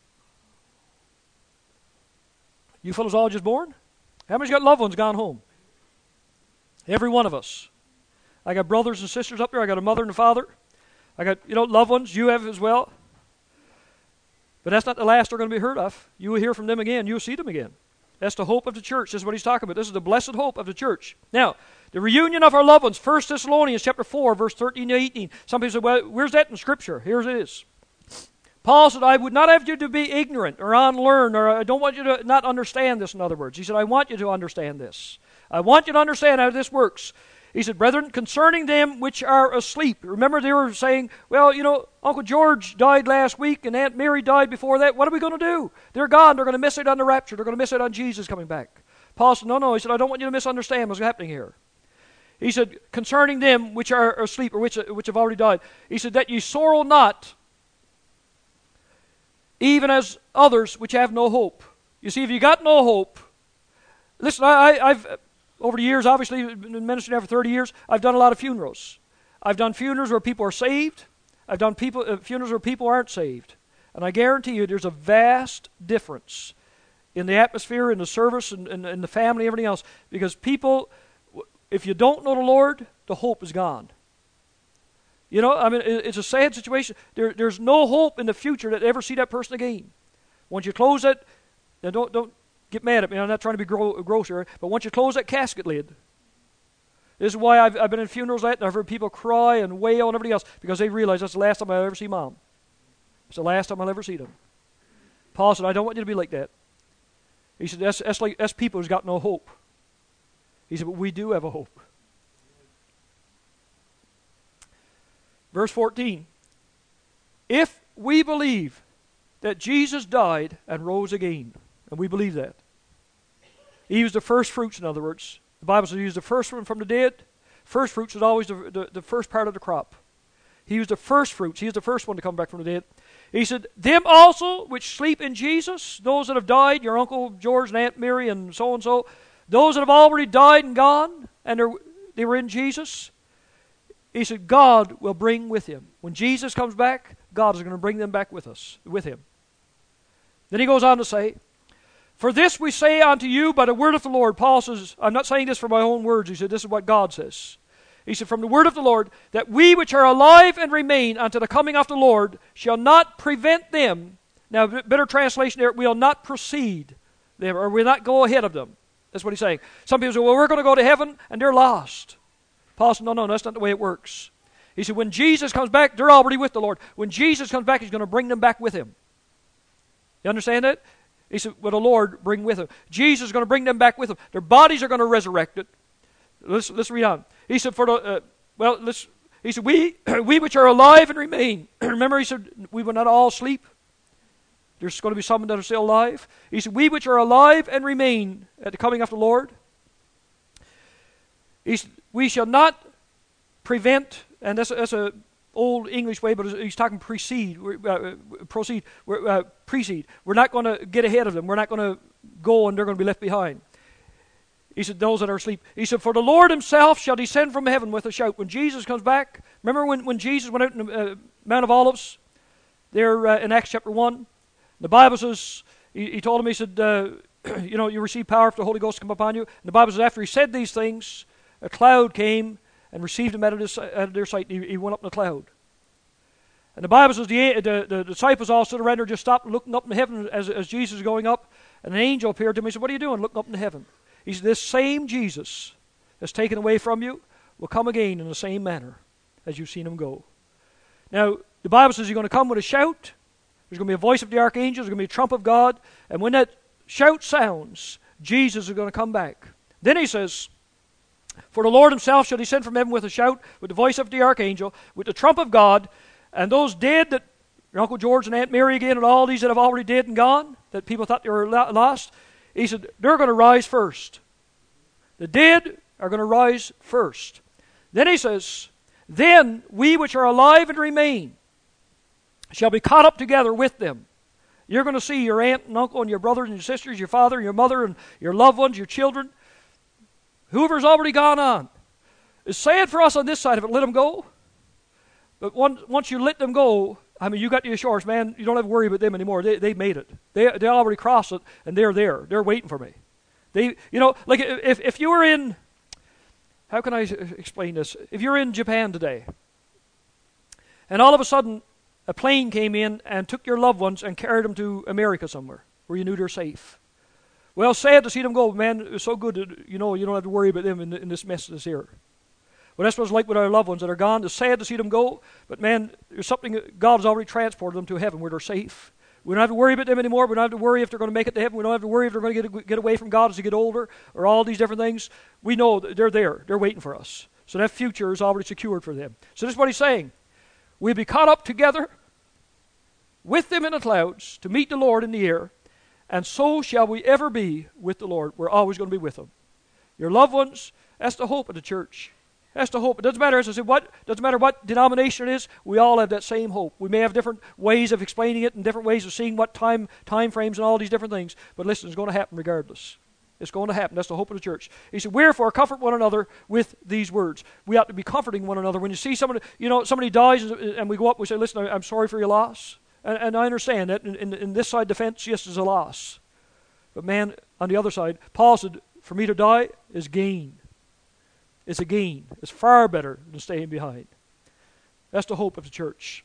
You fellows all just born? How many's got loved ones gone home? Every one of us. I got brothers and sisters up there. I got a mother and a father. I got, you know, loved ones. You have as well. But that's not the last they're going to be heard of. You will hear from them again. You will see them again. That's the hope of the church. This is what he's talking about. This is the blessed hope of the church. Now, the reunion of our loved ones. First Thessalonians chapter four, verse thirteen to eighteen. Some people say, well, where's that in Scripture? Here it is. Paul said, I would not have you to be ignorant or unlearned, or I don't want you to not understand this, in other words. He said, I want you to understand this. I want you to understand how this works. He said, brethren, concerning them which are asleep. Remember they were saying, well, you know, Uncle George died last week and Aunt Mary died before that. What are we going to do? They're gone. They're going to miss it on the rapture. They're going to miss it on Jesus coming back. Paul said, no, no. He said, I don't want you to misunderstand what's happening here. He said, concerning them which are asleep, or which, which have already died. He said, that ye sorrow not, even as others which have no hope. You see, if you got no hope, listen, I, I've, over the years, obviously, been ministering now for thirty years, I've done a lot of funerals. I've done funerals where people are saved. I've done people, uh, funerals where people aren't saved. And I guarantee you there's a vast difference in the atmosphere, in the service, and in, in, in the family, everything else. Because people, if you don't know the Lord, the hope is gone. You know, I mean, it's a sad situation. There, there's no hope in the future that ever see that person again. Once you close that, now don't don't get mad at me. I'm not trying to be gro- gross here, but once you close that casket lid, this is why I've, I've been in funerals like that, and I've heard people cry and wail and everything else, because they realize that's the last time I'll ever see Mom. It's the last time I'll ever see them. Paul said, I don't want you to be like that. He said, that's, that's, like, that's people who's got no hope. He said, but we do have a hope. Verse fourteen, if we believe that Jesus died and rose again, and we believe that. He was the first fruits, in other words. The Bible says he was the first one from the dead. First fruits is always the, the, the first part of the crop. He was the first fruits. He was the first one to come back from the dead. He said, them also which sleep in Jesus, those that have died, your Uncle George and Aunt Mary and so-and-so, those that have already died and gone, and they were in Jesus, he said, God will bring with him. When Jesus comes back, God is going to bring them back with us, with him. Then he goes on to say, for this we say unto you by the word of the Lord. Paul says, I'm not saying this for my own words. He said, this is what God says. He said, from the word of the Lord, that we which are alive and remain unto the coming of the Lord shall not prevent them. Now, better translation there, we'll not precede them, or we'll not go ahead of them. That's what he's saying. Some people say, well, we're going to go to heaven, and they're lost. Paul said, no, no, that's not the way it works. He said, when Jesus comes back, they're already with the Lord. When Jesus comes back, he's going to bring them back with him. You understand that? He said, will the Lord bring with him? Jesus is going to bring them back with him. Their bodies are going to resurrect it. Let's, let's read on. He said, for the, uh, well, let's, he said, we, we which are alive and remain. Remember, he said, we will not all sleep. There's going to be some that are still alive. He said, we which are alive and remain at the coming of the Lord. He said, we shall not prevent, and that's, that's a old English way, but he's talking precede, uh, proceed, uh, precede. We're not going to get ahead of them. We're not going to go and they're going to be left behind. He said, those that are asleep. He said, for the Lord himself shall descend from heaven with a shout. When Jesus comes back, remember when, when Jesus went out in the uh, Mount of Olives, there uh, in Acts chapter one, the Bible says, he, he told him, he said, uh, you know, you receive power if the Holy Ghost come upon you. And the Bible says, after he said these things, a cloud came and received him out of, this, out of their sight, and he, he went up in the cloud. And the Bible says the, the, the disciples all stood around there, just stopped looking up in heaven as, as Jesus was going up, and an angel appeared to him. He said, what are you doing looking up in heaven? He said, this same Jesus that's taken away from you will come again in the same manner as you've seen him go. Now, the Bible says he's going to come with a shout. There's going to be a voice of the archangel. There's going to be a trump of God. And when that shout sounds, Jesus is going to come back. Then he says, for the Lord himself shall descend from heaven with a shout, with the voice of the archangel, with the trump of God, and those dead that, your Uncle George and Aunt Mary again, and all these that have already dead and gone, that people thought they were lost, he said, they're going to rise first. The dead are going to rise first. Then he says, then we which are alive and remain shall be caught up together with them. You're going to see your aunt and uncle and your brothers and your sisters, your father and your mother and your loved ones, your children, whoever's already gone on. It's sad for us on this side if it let them go. But once, once you let them go, I mean, you got the assurance, man, you don't have to worry about them anymore. They they made it. They they already crossed it, and they're there. They're waiting for me. They, you know, like if if you were in, how can I explain this? If you're in Japan today, and all of a sudden a plane came in and took your loved ones and carried them to America somewhere where you knew they're safe. Well, sad to see them go, man. It was so good that, you know, you don't have to worry about them in, in this mess that's here. Well, that's what it's like with our loved ones that are gone. It's sad to see them go, but man, there's something that God has already transported them to heaven where they're safe. We don't have to worry about them anymore. We don't have to worry if they're going to make it to heaven. We don't have to worry if they're going to get, get away from God as they get older or all these different things. We know that they're there. They're waiting for us. So that future is already secured for them. So this is what he's saying. We'll be caught up together with them in the clouds to meet the Lord in the air, and so shall we ever be with the Lord. We're always going to be with him. Your loved ones, that's the hope of the church. That's the hope. It doesn't matter, as I said, what doesn't matter what denomination it is, we all have that same hope. We may have different ways of explaining it and different ways of seeing what time time frames and all these different things. But listen, it's going to happen regardless. It's going to happen. That's the hope of the church. He said, wherefore comfort one another with these words. We ought to be comforting one another. When you see somebody, you know, somebody dies and we go up, we say, listen, I'm sorry for your loss. And, and I understand that in, in, in this side defense, yes, is a loss. But man, on the other side, Paul said, for me to die is gain. It's a gain. It's far better than staying behind. That's the hope of the church.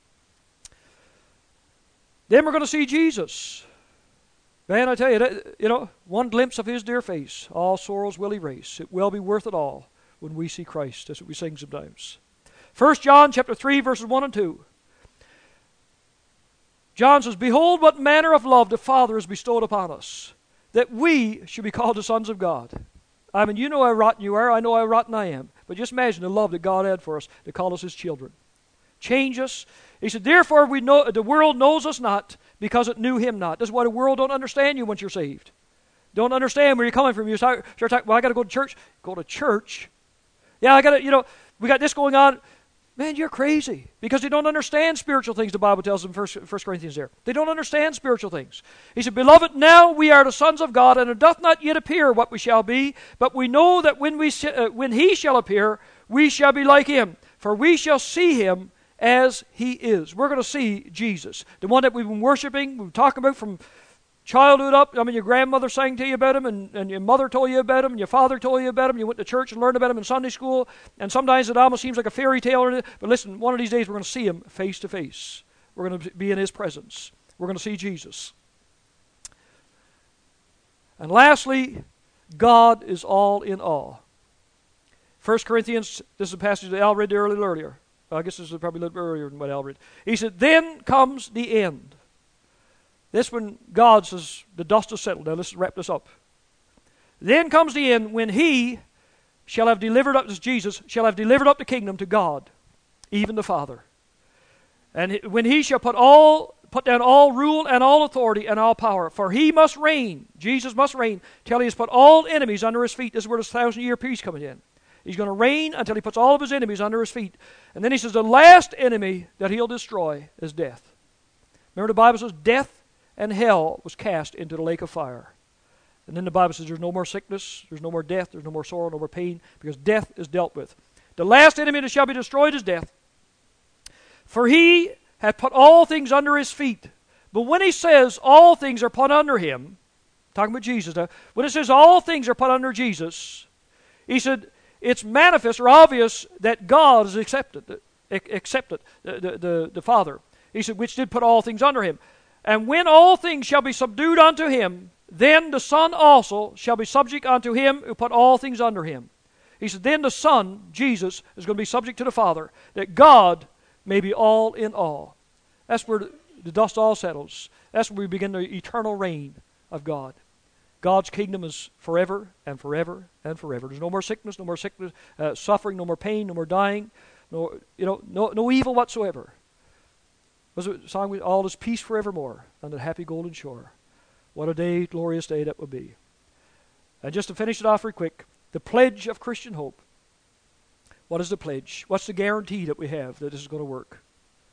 Then we're going to see Jesus. Man, I tell you, that, you know, one glimpse of his dear face, all sorrows will erase. It will be worth it all when we see Christ. That's what we sing sometimes. First John chapter three, verses one and two. John says, behold what manner of love the Father has bestowed upon us, that we should be called the sons of God. I mean, you know how rotten you are. I know how rotten I am. But just imagine the love that God had for us to call us his children. Change us. He said, therefore we know the world knows us not because it knew him not. This is why the world don't understand you once you're saved. Don't understand where you're coming from. You start, start talking, well, I got to go to church. Go to church? Yeah, I got to, you know, we got this going on. Man, you're crazy. Because they don't understand spiritual things, the Bible tells them in First Corinthians there. They don't understand spiritual things. He said, beloved, now we are the sons of God, and it doth not yet appear what we shall be, but we know that when, we, uh, when he shall appear, we shall be like him, for we shall see him as he is. We're going to see Jesus, the one that we've been worshiping, we've been talking about from childhood up. I mean, your grandmother sang to you about him, and, and your mother told you about him, and your father told you about him. You went to church and learned about him in Sunday school, and sometimes it almost seems like a fairy tale. But listen, one of these days we're going to see him face to face. We're going to be in his presence. We're going to see Jesus. And lastly, God is all in all. First Corinthians, this is a passage that Al read earlier. earlier. I guess this is probably a little bit earlier than what Al read. He said, then comes the end. This when God says, the dust is settled. Now let's wrap this up. Then comes the end when he shall have delivered up, as Jesus, shall have delivered up the kingdom to God, even the Father. And when he shall put all, put down all rule and all authority and all power, for he must reign, Jesus must reign, till he has put all enemies under his feet. This is where this thousand-year peace comes in. He's going to reign until he puts all of his enemies under his feet. And then he says the last enemy that he'll destroy is death. Remember the Bible says death and hell was cast into the lake of fire. And then the Bible says there's no more sickness, there's no more death, there's no more sorrow, no more pain, because death is dealt with. The last enemy that shall be destroyed is death. For he hath put all things under his feet. But when he says all things are put under him, talking about Jesus now, when it says all things are put under Jesus, he said it's manifest or obvious that God is accepted, accepted the, the, the, the Father. He said, which did put all things under him. And when all things shall be subdued unto him, then the Son also shall be subject unto him who put all things under him. He said, then the Son, Jesus, is going to be subject to the Father, that God may be all in all. That's where the dust all settles. That's where we begin the eternal reign of God. God's kingdom is forever and forever and forever. There's no more sickness, no more sickness, uh, suffering, no more pain, no more dying, no, you know, no, no evil whatsoever. Was it a song with all is peace forevermore on the happy golden shore? What a day, glorious day that would be. And just to finish it off real quick, the pledge of Christian hope. What is the pledge? What's the guarantee that we have that this is going to work?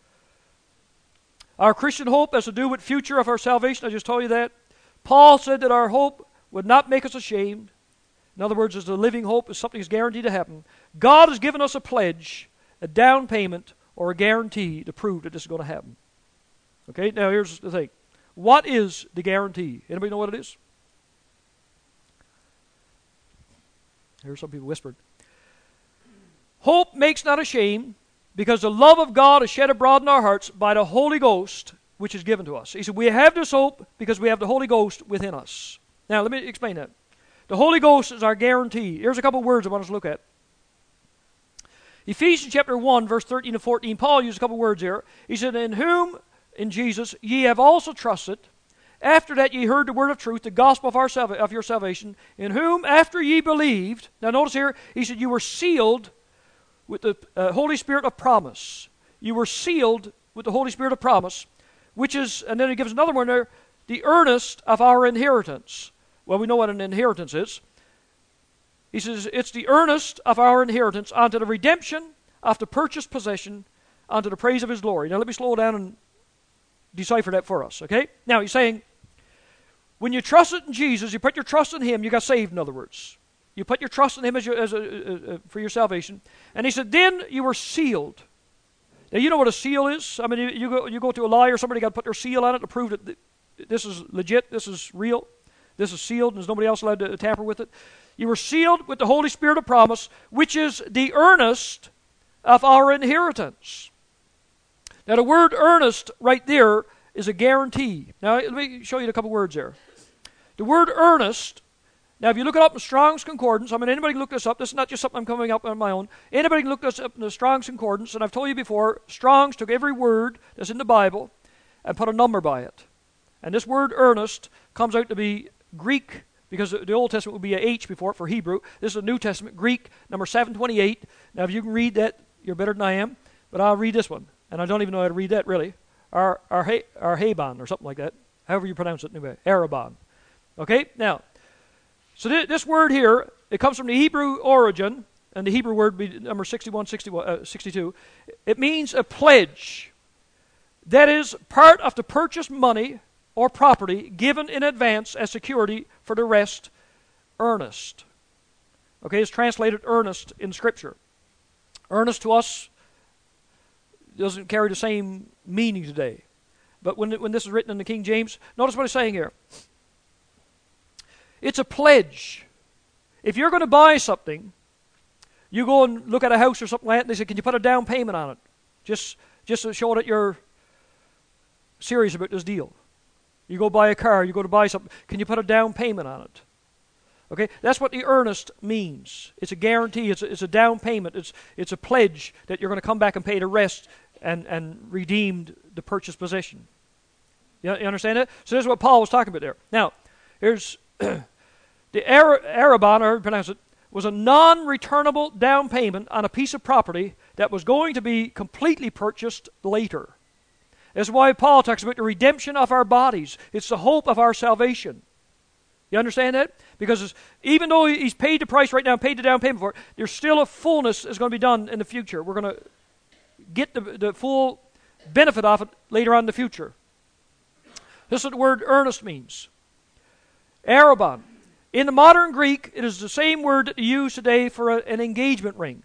Our Christian hope has to do with future of our salvation. I just told you that. Paul said that our hope would not make us ashamed. In other words, as a living hope is something that's guaranteed to happen. God has given us a pledge, a down payment, or a guarantee to prove that this is going to happen. Okay, now here's the thing. What is the guarantee? Anybody know what it is? Here's some people whispering. Hope makes not ashamed, because the love of God is shed abroad in our hearts by the Holy Ghost, which is given to us. He said, we have this hope because we have the Holy Ghost within us. Now, let me explain that. The Holy Ghost is our guarantee. Here's a couple of words I want us to look at. Ephesians chapter one, verse thirteen to fourteen, Paul used a couple of words here. He said, in whom, in Jesus, ye have also trusted, after that ye heard the word of truth, the gospel of, our salva- of your salvation, in whom, after ye believed, now notice here, he said, you were sealed with the uh, Holy Spirit of promise. You were sealed with the Holy Spirit of promise, which is, and then he gives another one there, the earnest of our inheritance. Well, we know what an inheritance is. He says, it's the earnest of our inheritance unto the redemption of the purchased possession, unto the praise of his glory. Now let me slow down and decipher that for us, okay? Now he's saying, when you trusted in Jesus, you put your trust in him, you got saved, in other words. You put your trust in him as, your, as a, uh, uh, for your salvation. And he said, then you were sealed. Now you know what a seal is? I mean, you, you, go, you go to a lawyer, somebody got to put their seal on it to prove that th- this is legit, this is real, this is sealed, and there's nobody else allowed to tamper with it. You were sealed with the Holy Spirit of promise, which is the earnest of our inheritance. Now the word earnest right there is a guarantee. Now let me show you a couple words there. The word earnest, now if you look it up in Strong's Concordance, I mean anybody can look this up, this is not just something I'm coming up on my own. Anybody can look this up in the Strong's Concordance, and I've told you before, Strong's took every word that's in the Bible and put a number by it. And this word earnest comes out to be Greek, because the Old Testament would be a H before it for Hebrew. This is the New Testament, Greek, number seven twenty-eight. Now if you can read that, you're better than I am, but I'll read this one. And I don't even know how to read that, really. Ar, ar, Arhabon, or something like that. However you pronounce it, anyway. Arabon. Okay, now, so th- this word here, it comes from the Hebrew origin, and the Hebrew word would be number sixty-one, sixty-one, uh, sixty-two. It means a pledge. That is part of the purchased money or property given in advance as security for the rest, earnest. Okay, it's translated earnest in Scripture. Earnest to us doesn't carry the same meaning today. But when, when this is written in the King James, notice what it's saying here. It's a pledge. If you're going to buy something, you go and look at a house or something like that, and they say, can you put a down payment on it? Just, just to show that you're serious about this deal. You go buy a car, you go to buy something, can you put a down payment on it? Okay, that's what the earnest means. It's a guarantee. It's a, it's a down payment. It's it's a pledge that you're going to come back and pay the rest and and redeem the purchased possession. You, you understand that? So this is what Paul was talking about there. Now, here's the arrabon, or pronounce it, was a non-returnable down payment on a piece of property that was going to be completely purchased later. That's why Paul talks about the redemption of our bodies. It's the hope of our salvation. You understand that? Because even though he's paid the price right now, paid the down payment for it, there's still a fullness that's going to be done in the future. We're going to get the, the full benefit of it later on in the future. This is what the word earnest means. Arrabon. In the modern Greek, it is the same word that you use today for a, an engagement ring.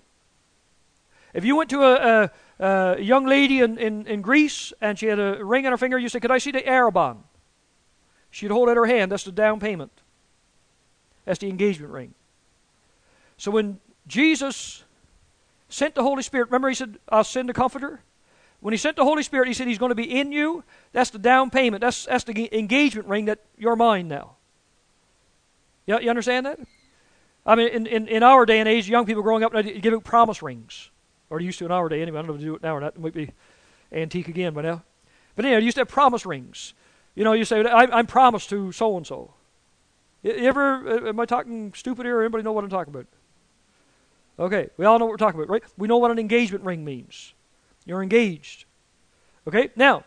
If you went to a, a, a young lady in, in, in Greece and she had a ring on her finger, you say, "Could I see the arrabon?" She'd hold out her hand. That's the down payment. That's the engagement ring. So when Jesus sent the Holy Spirit, remember he said, "I'll send the Comforter"? When he sent the Holy Spirit, he said he's going to be in you. That's the down payment. That's, that's the engagement ring that you're mine now. You, you understand that? I mean, in, in, in our day and age, young people growing up, they give out promise rings. Or they used to in our day anyway. I don't know if they do it now or not. It might be antique again by now. But anyway, they used to have promise rings. You know, you say, I, I'm promised to so-and-so. You ever, am I talking stupid here, or anybody know what I'm talking about? Okay, we all know what we're talking about, right? We know what an engagement ring means. You're engaged. Okay, now,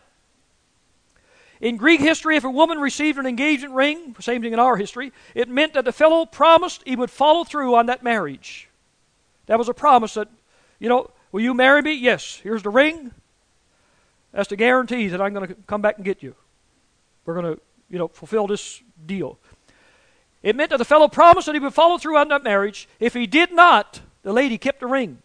in Greek history, if a woman received an engagement ring, same thing in our history, it meant that the fellow promised he would follow through on that marriage. That was a promise that, you know, will you marry me? Yes. Here's the ring. That's the guarantee that I'm going to come back and get you. We're going to, you know, fulfill this deal. It meant that the fellow promised that he would follow through on that marriage. If he did not, the lady kept the ring.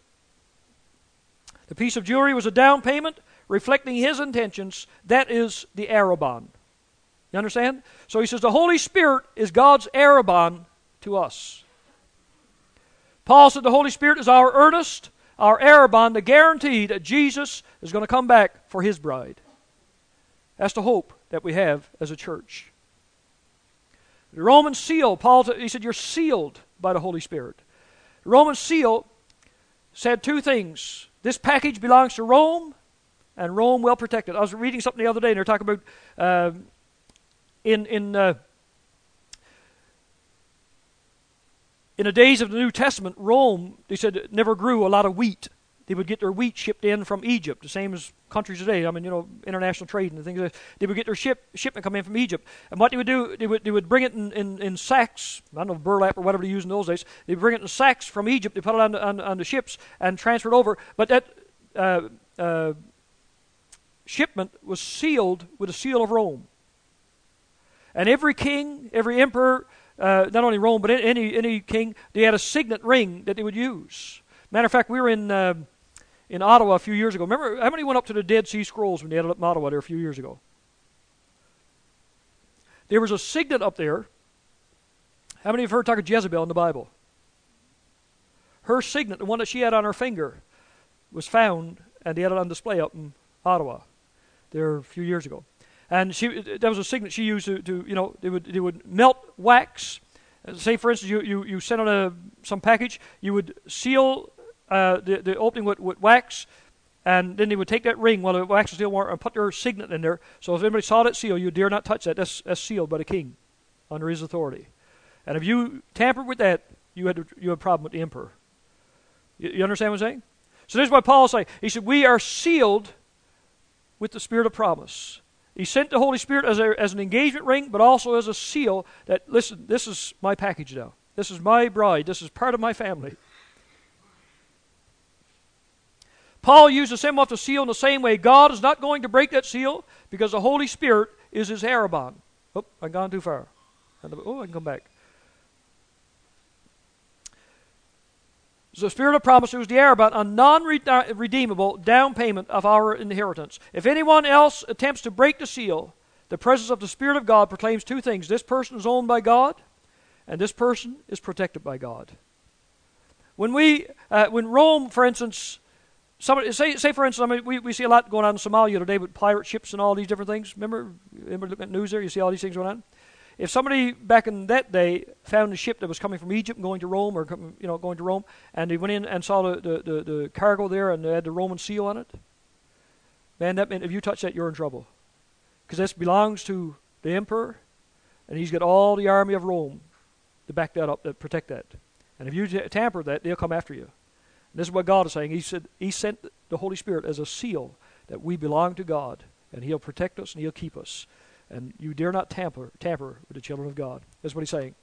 The piece of jewelry was a down payment reflecting his intentions. That is the arrabon. You understand? So he says the Holy Spirit is God's arrabon to us. Paul said the Holy Spirit is our earnest, our arrabon, the guarantee that Jesus is going to come back for his bride. That's the hope that we have as a church. The Roman seal, Paul, he said you're sealed by the Holy Spirit. The Roman seal said two things. This package belongs to Rome, and Rome will protect it. I was reading something the other day, and they were talking about uh, in in uh, in the days of the New Testament, Rome, they said, never grew a lot of wheat. They would get their wheat shipped in from Egypt, the same as countries today. I mean, you know, international trade and things like that. They would get their ship shipment come in from Egypt. And what they would do, they would they would bring it in, in, in sacks, I don't know, burlap or whatever they used in those days. They would bring it in sacks from Egypt, they put it on the, on, on the ships and transfer it over. But that uh, uh, shipment was sealed with the seal of Rome. And every king, every emperor, uh, not only Rome, but any any king, they had a signet ring that they would use. Matter of fact, we were in uh, in Ottawa a few years ago. Remember, how many went up to the Dead Sea Scrolls when they had it up in Ottawa there a few years ago? There was a signet up there. How many have heard talk of Jezebel in the Bible? Her signet, the one that she had on her finger, was found, and they had it on display up in Ottawa there a few years ago. And she, that was a signet she used to, to you know, they would they would melt wax. Say, for instance, you, you, you sent on a, some package, you would seal uh, the, the opening with, with wax, and then they would take that ring while the wax was still warm and put their signet in there. So if anybody saw that seal, you dare not touch that. That's, that's sealed by the king under his authority. And if you tampered with that, you had, to, you had a problem with the emperor. You, you understand what I'm saying? So this is what Paul is saying. He said, we are sealed with the Spirit of promise. He sent the Holy Spirit as, a, as an engagement ring, but also as a seal that, listen, this is my package now. This is my bride. This is part of my family. Paul used the symbol of the seal in the same way. God is not going to break that seal because the Holy Spirit is his arrabon. Oh, I've gone too far. Oh, I can come back. So the Spirit of promise is the arrabon, a non-redeemable down payment of our inheritance. If anyone else attempts to break the seal, the presence of the Spirit of God proclaims two things. This person is owned by God, and this person is protected by God. When we, uh, when Rome, for instance, somebody say, say for instance, I mean, we, we see a lot going on in Somalia today with pirate ships and all these different things. Remember, remember looking at news there, you see all these things going on. If somebody back in that day found a ship that was coming from Egypt and going to Rome, or you know, going to Rome, and he went in and saw the, the, the, the cargo there, and they had the Roman seal on it. Man, that meant if you touch that, you're in trouble, because this belongs to the emperor, and he's got all the army of Rome to back that up, to protect that. And if you t- tamper with that, they'll come after you. And this is what God is saying. He said He sent the Holy Spirit as a seal that we belong to God, and He'll protect us and He'll keep us. And you dare not tamper tamper with the children of God. That's what He's saying.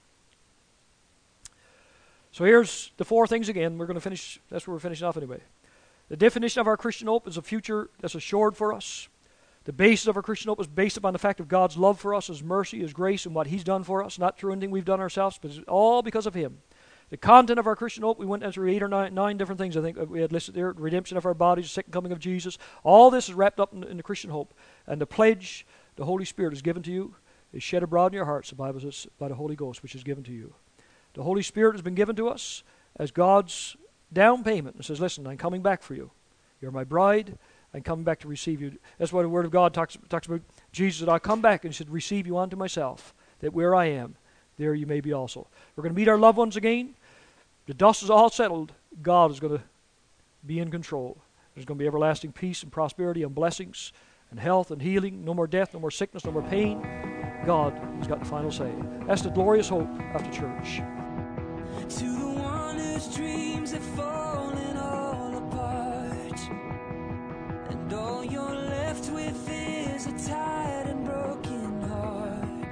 So here's the four things again. We're going to finish. That's where we're finishing off anyway. The definition of our Christian hope is a future that's assured for us. The basis of our Christian hope is based upon the fact of God's love for us, His mercy, His grace, and what He's done for us, not through anything we've done ourselves, but it's all because of Him. The content of our Christian hope, we went through eight or nine, nine different things I think we had listed there. Redemption of our bodies, the second coming of Jesus. All this is wrapped up in, in the Christian hope. And the pledge the Holy Spirit is given to you is shed abroad in your hearts, the Bible says, by the Holy Ghost, which is given to you. The Holy Spirit has been given to us as God's down payment. It says, listen, I'm coming back for you. You're my bride. I'm coming back to receive you. That's why the Word of God talks, talks about. Jesus said, I'll come back and should receive you unto myself, that where I am, there you may be also. We're going to meet our loved ones again. The dust is all settled. God is going to be in control. There's going to be everlasting peace and prosperity and blessings and health and healing. No more death, no more sickness, no more pain. God has got the final say. That's the glorious hope of the church. To the one whose dreams have fallen all apart, and all you're left with is a tired and broken heart.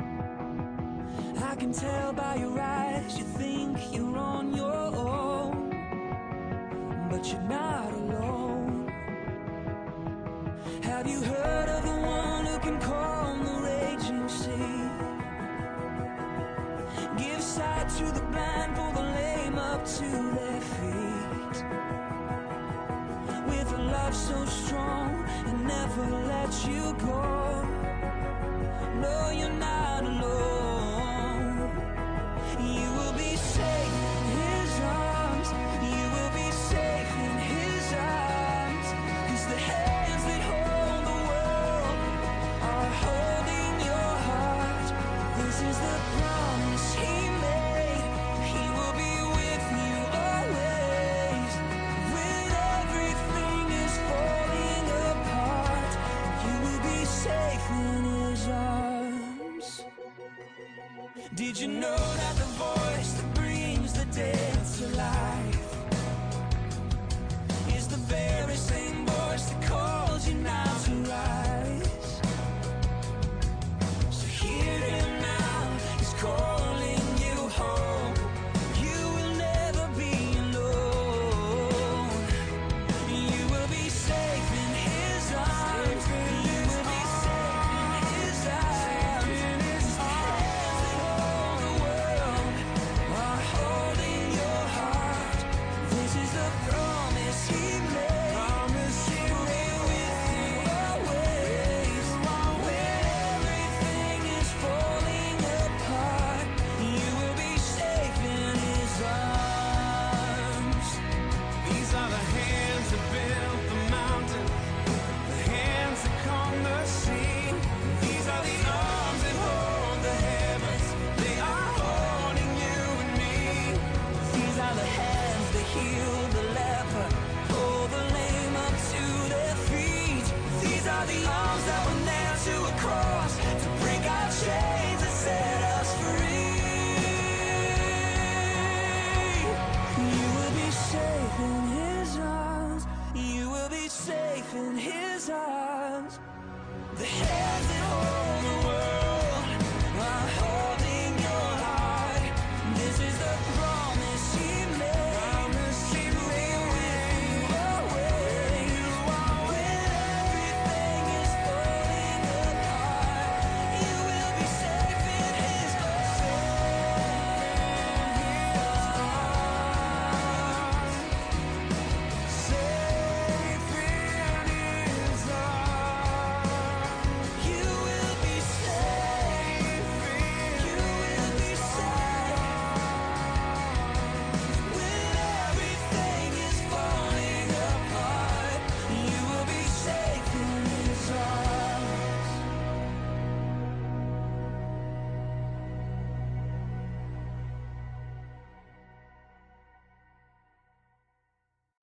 I can tell by your eyes you think you're on your own, but you're not alone. Have you heard of the one who can calm the raging sea? Give sight to the blind, pull the lame up to their feet. With a love so strong, and never let you go. No, you're not alone. You will be safe in His arms. You will be safe in His arms. 'Cause the hands that hold the world are holding your heart. This is the promise He made. He will be with you always. When everything is falling apart, you will be safe in His arms. Did you know that the voice that brings the dead to life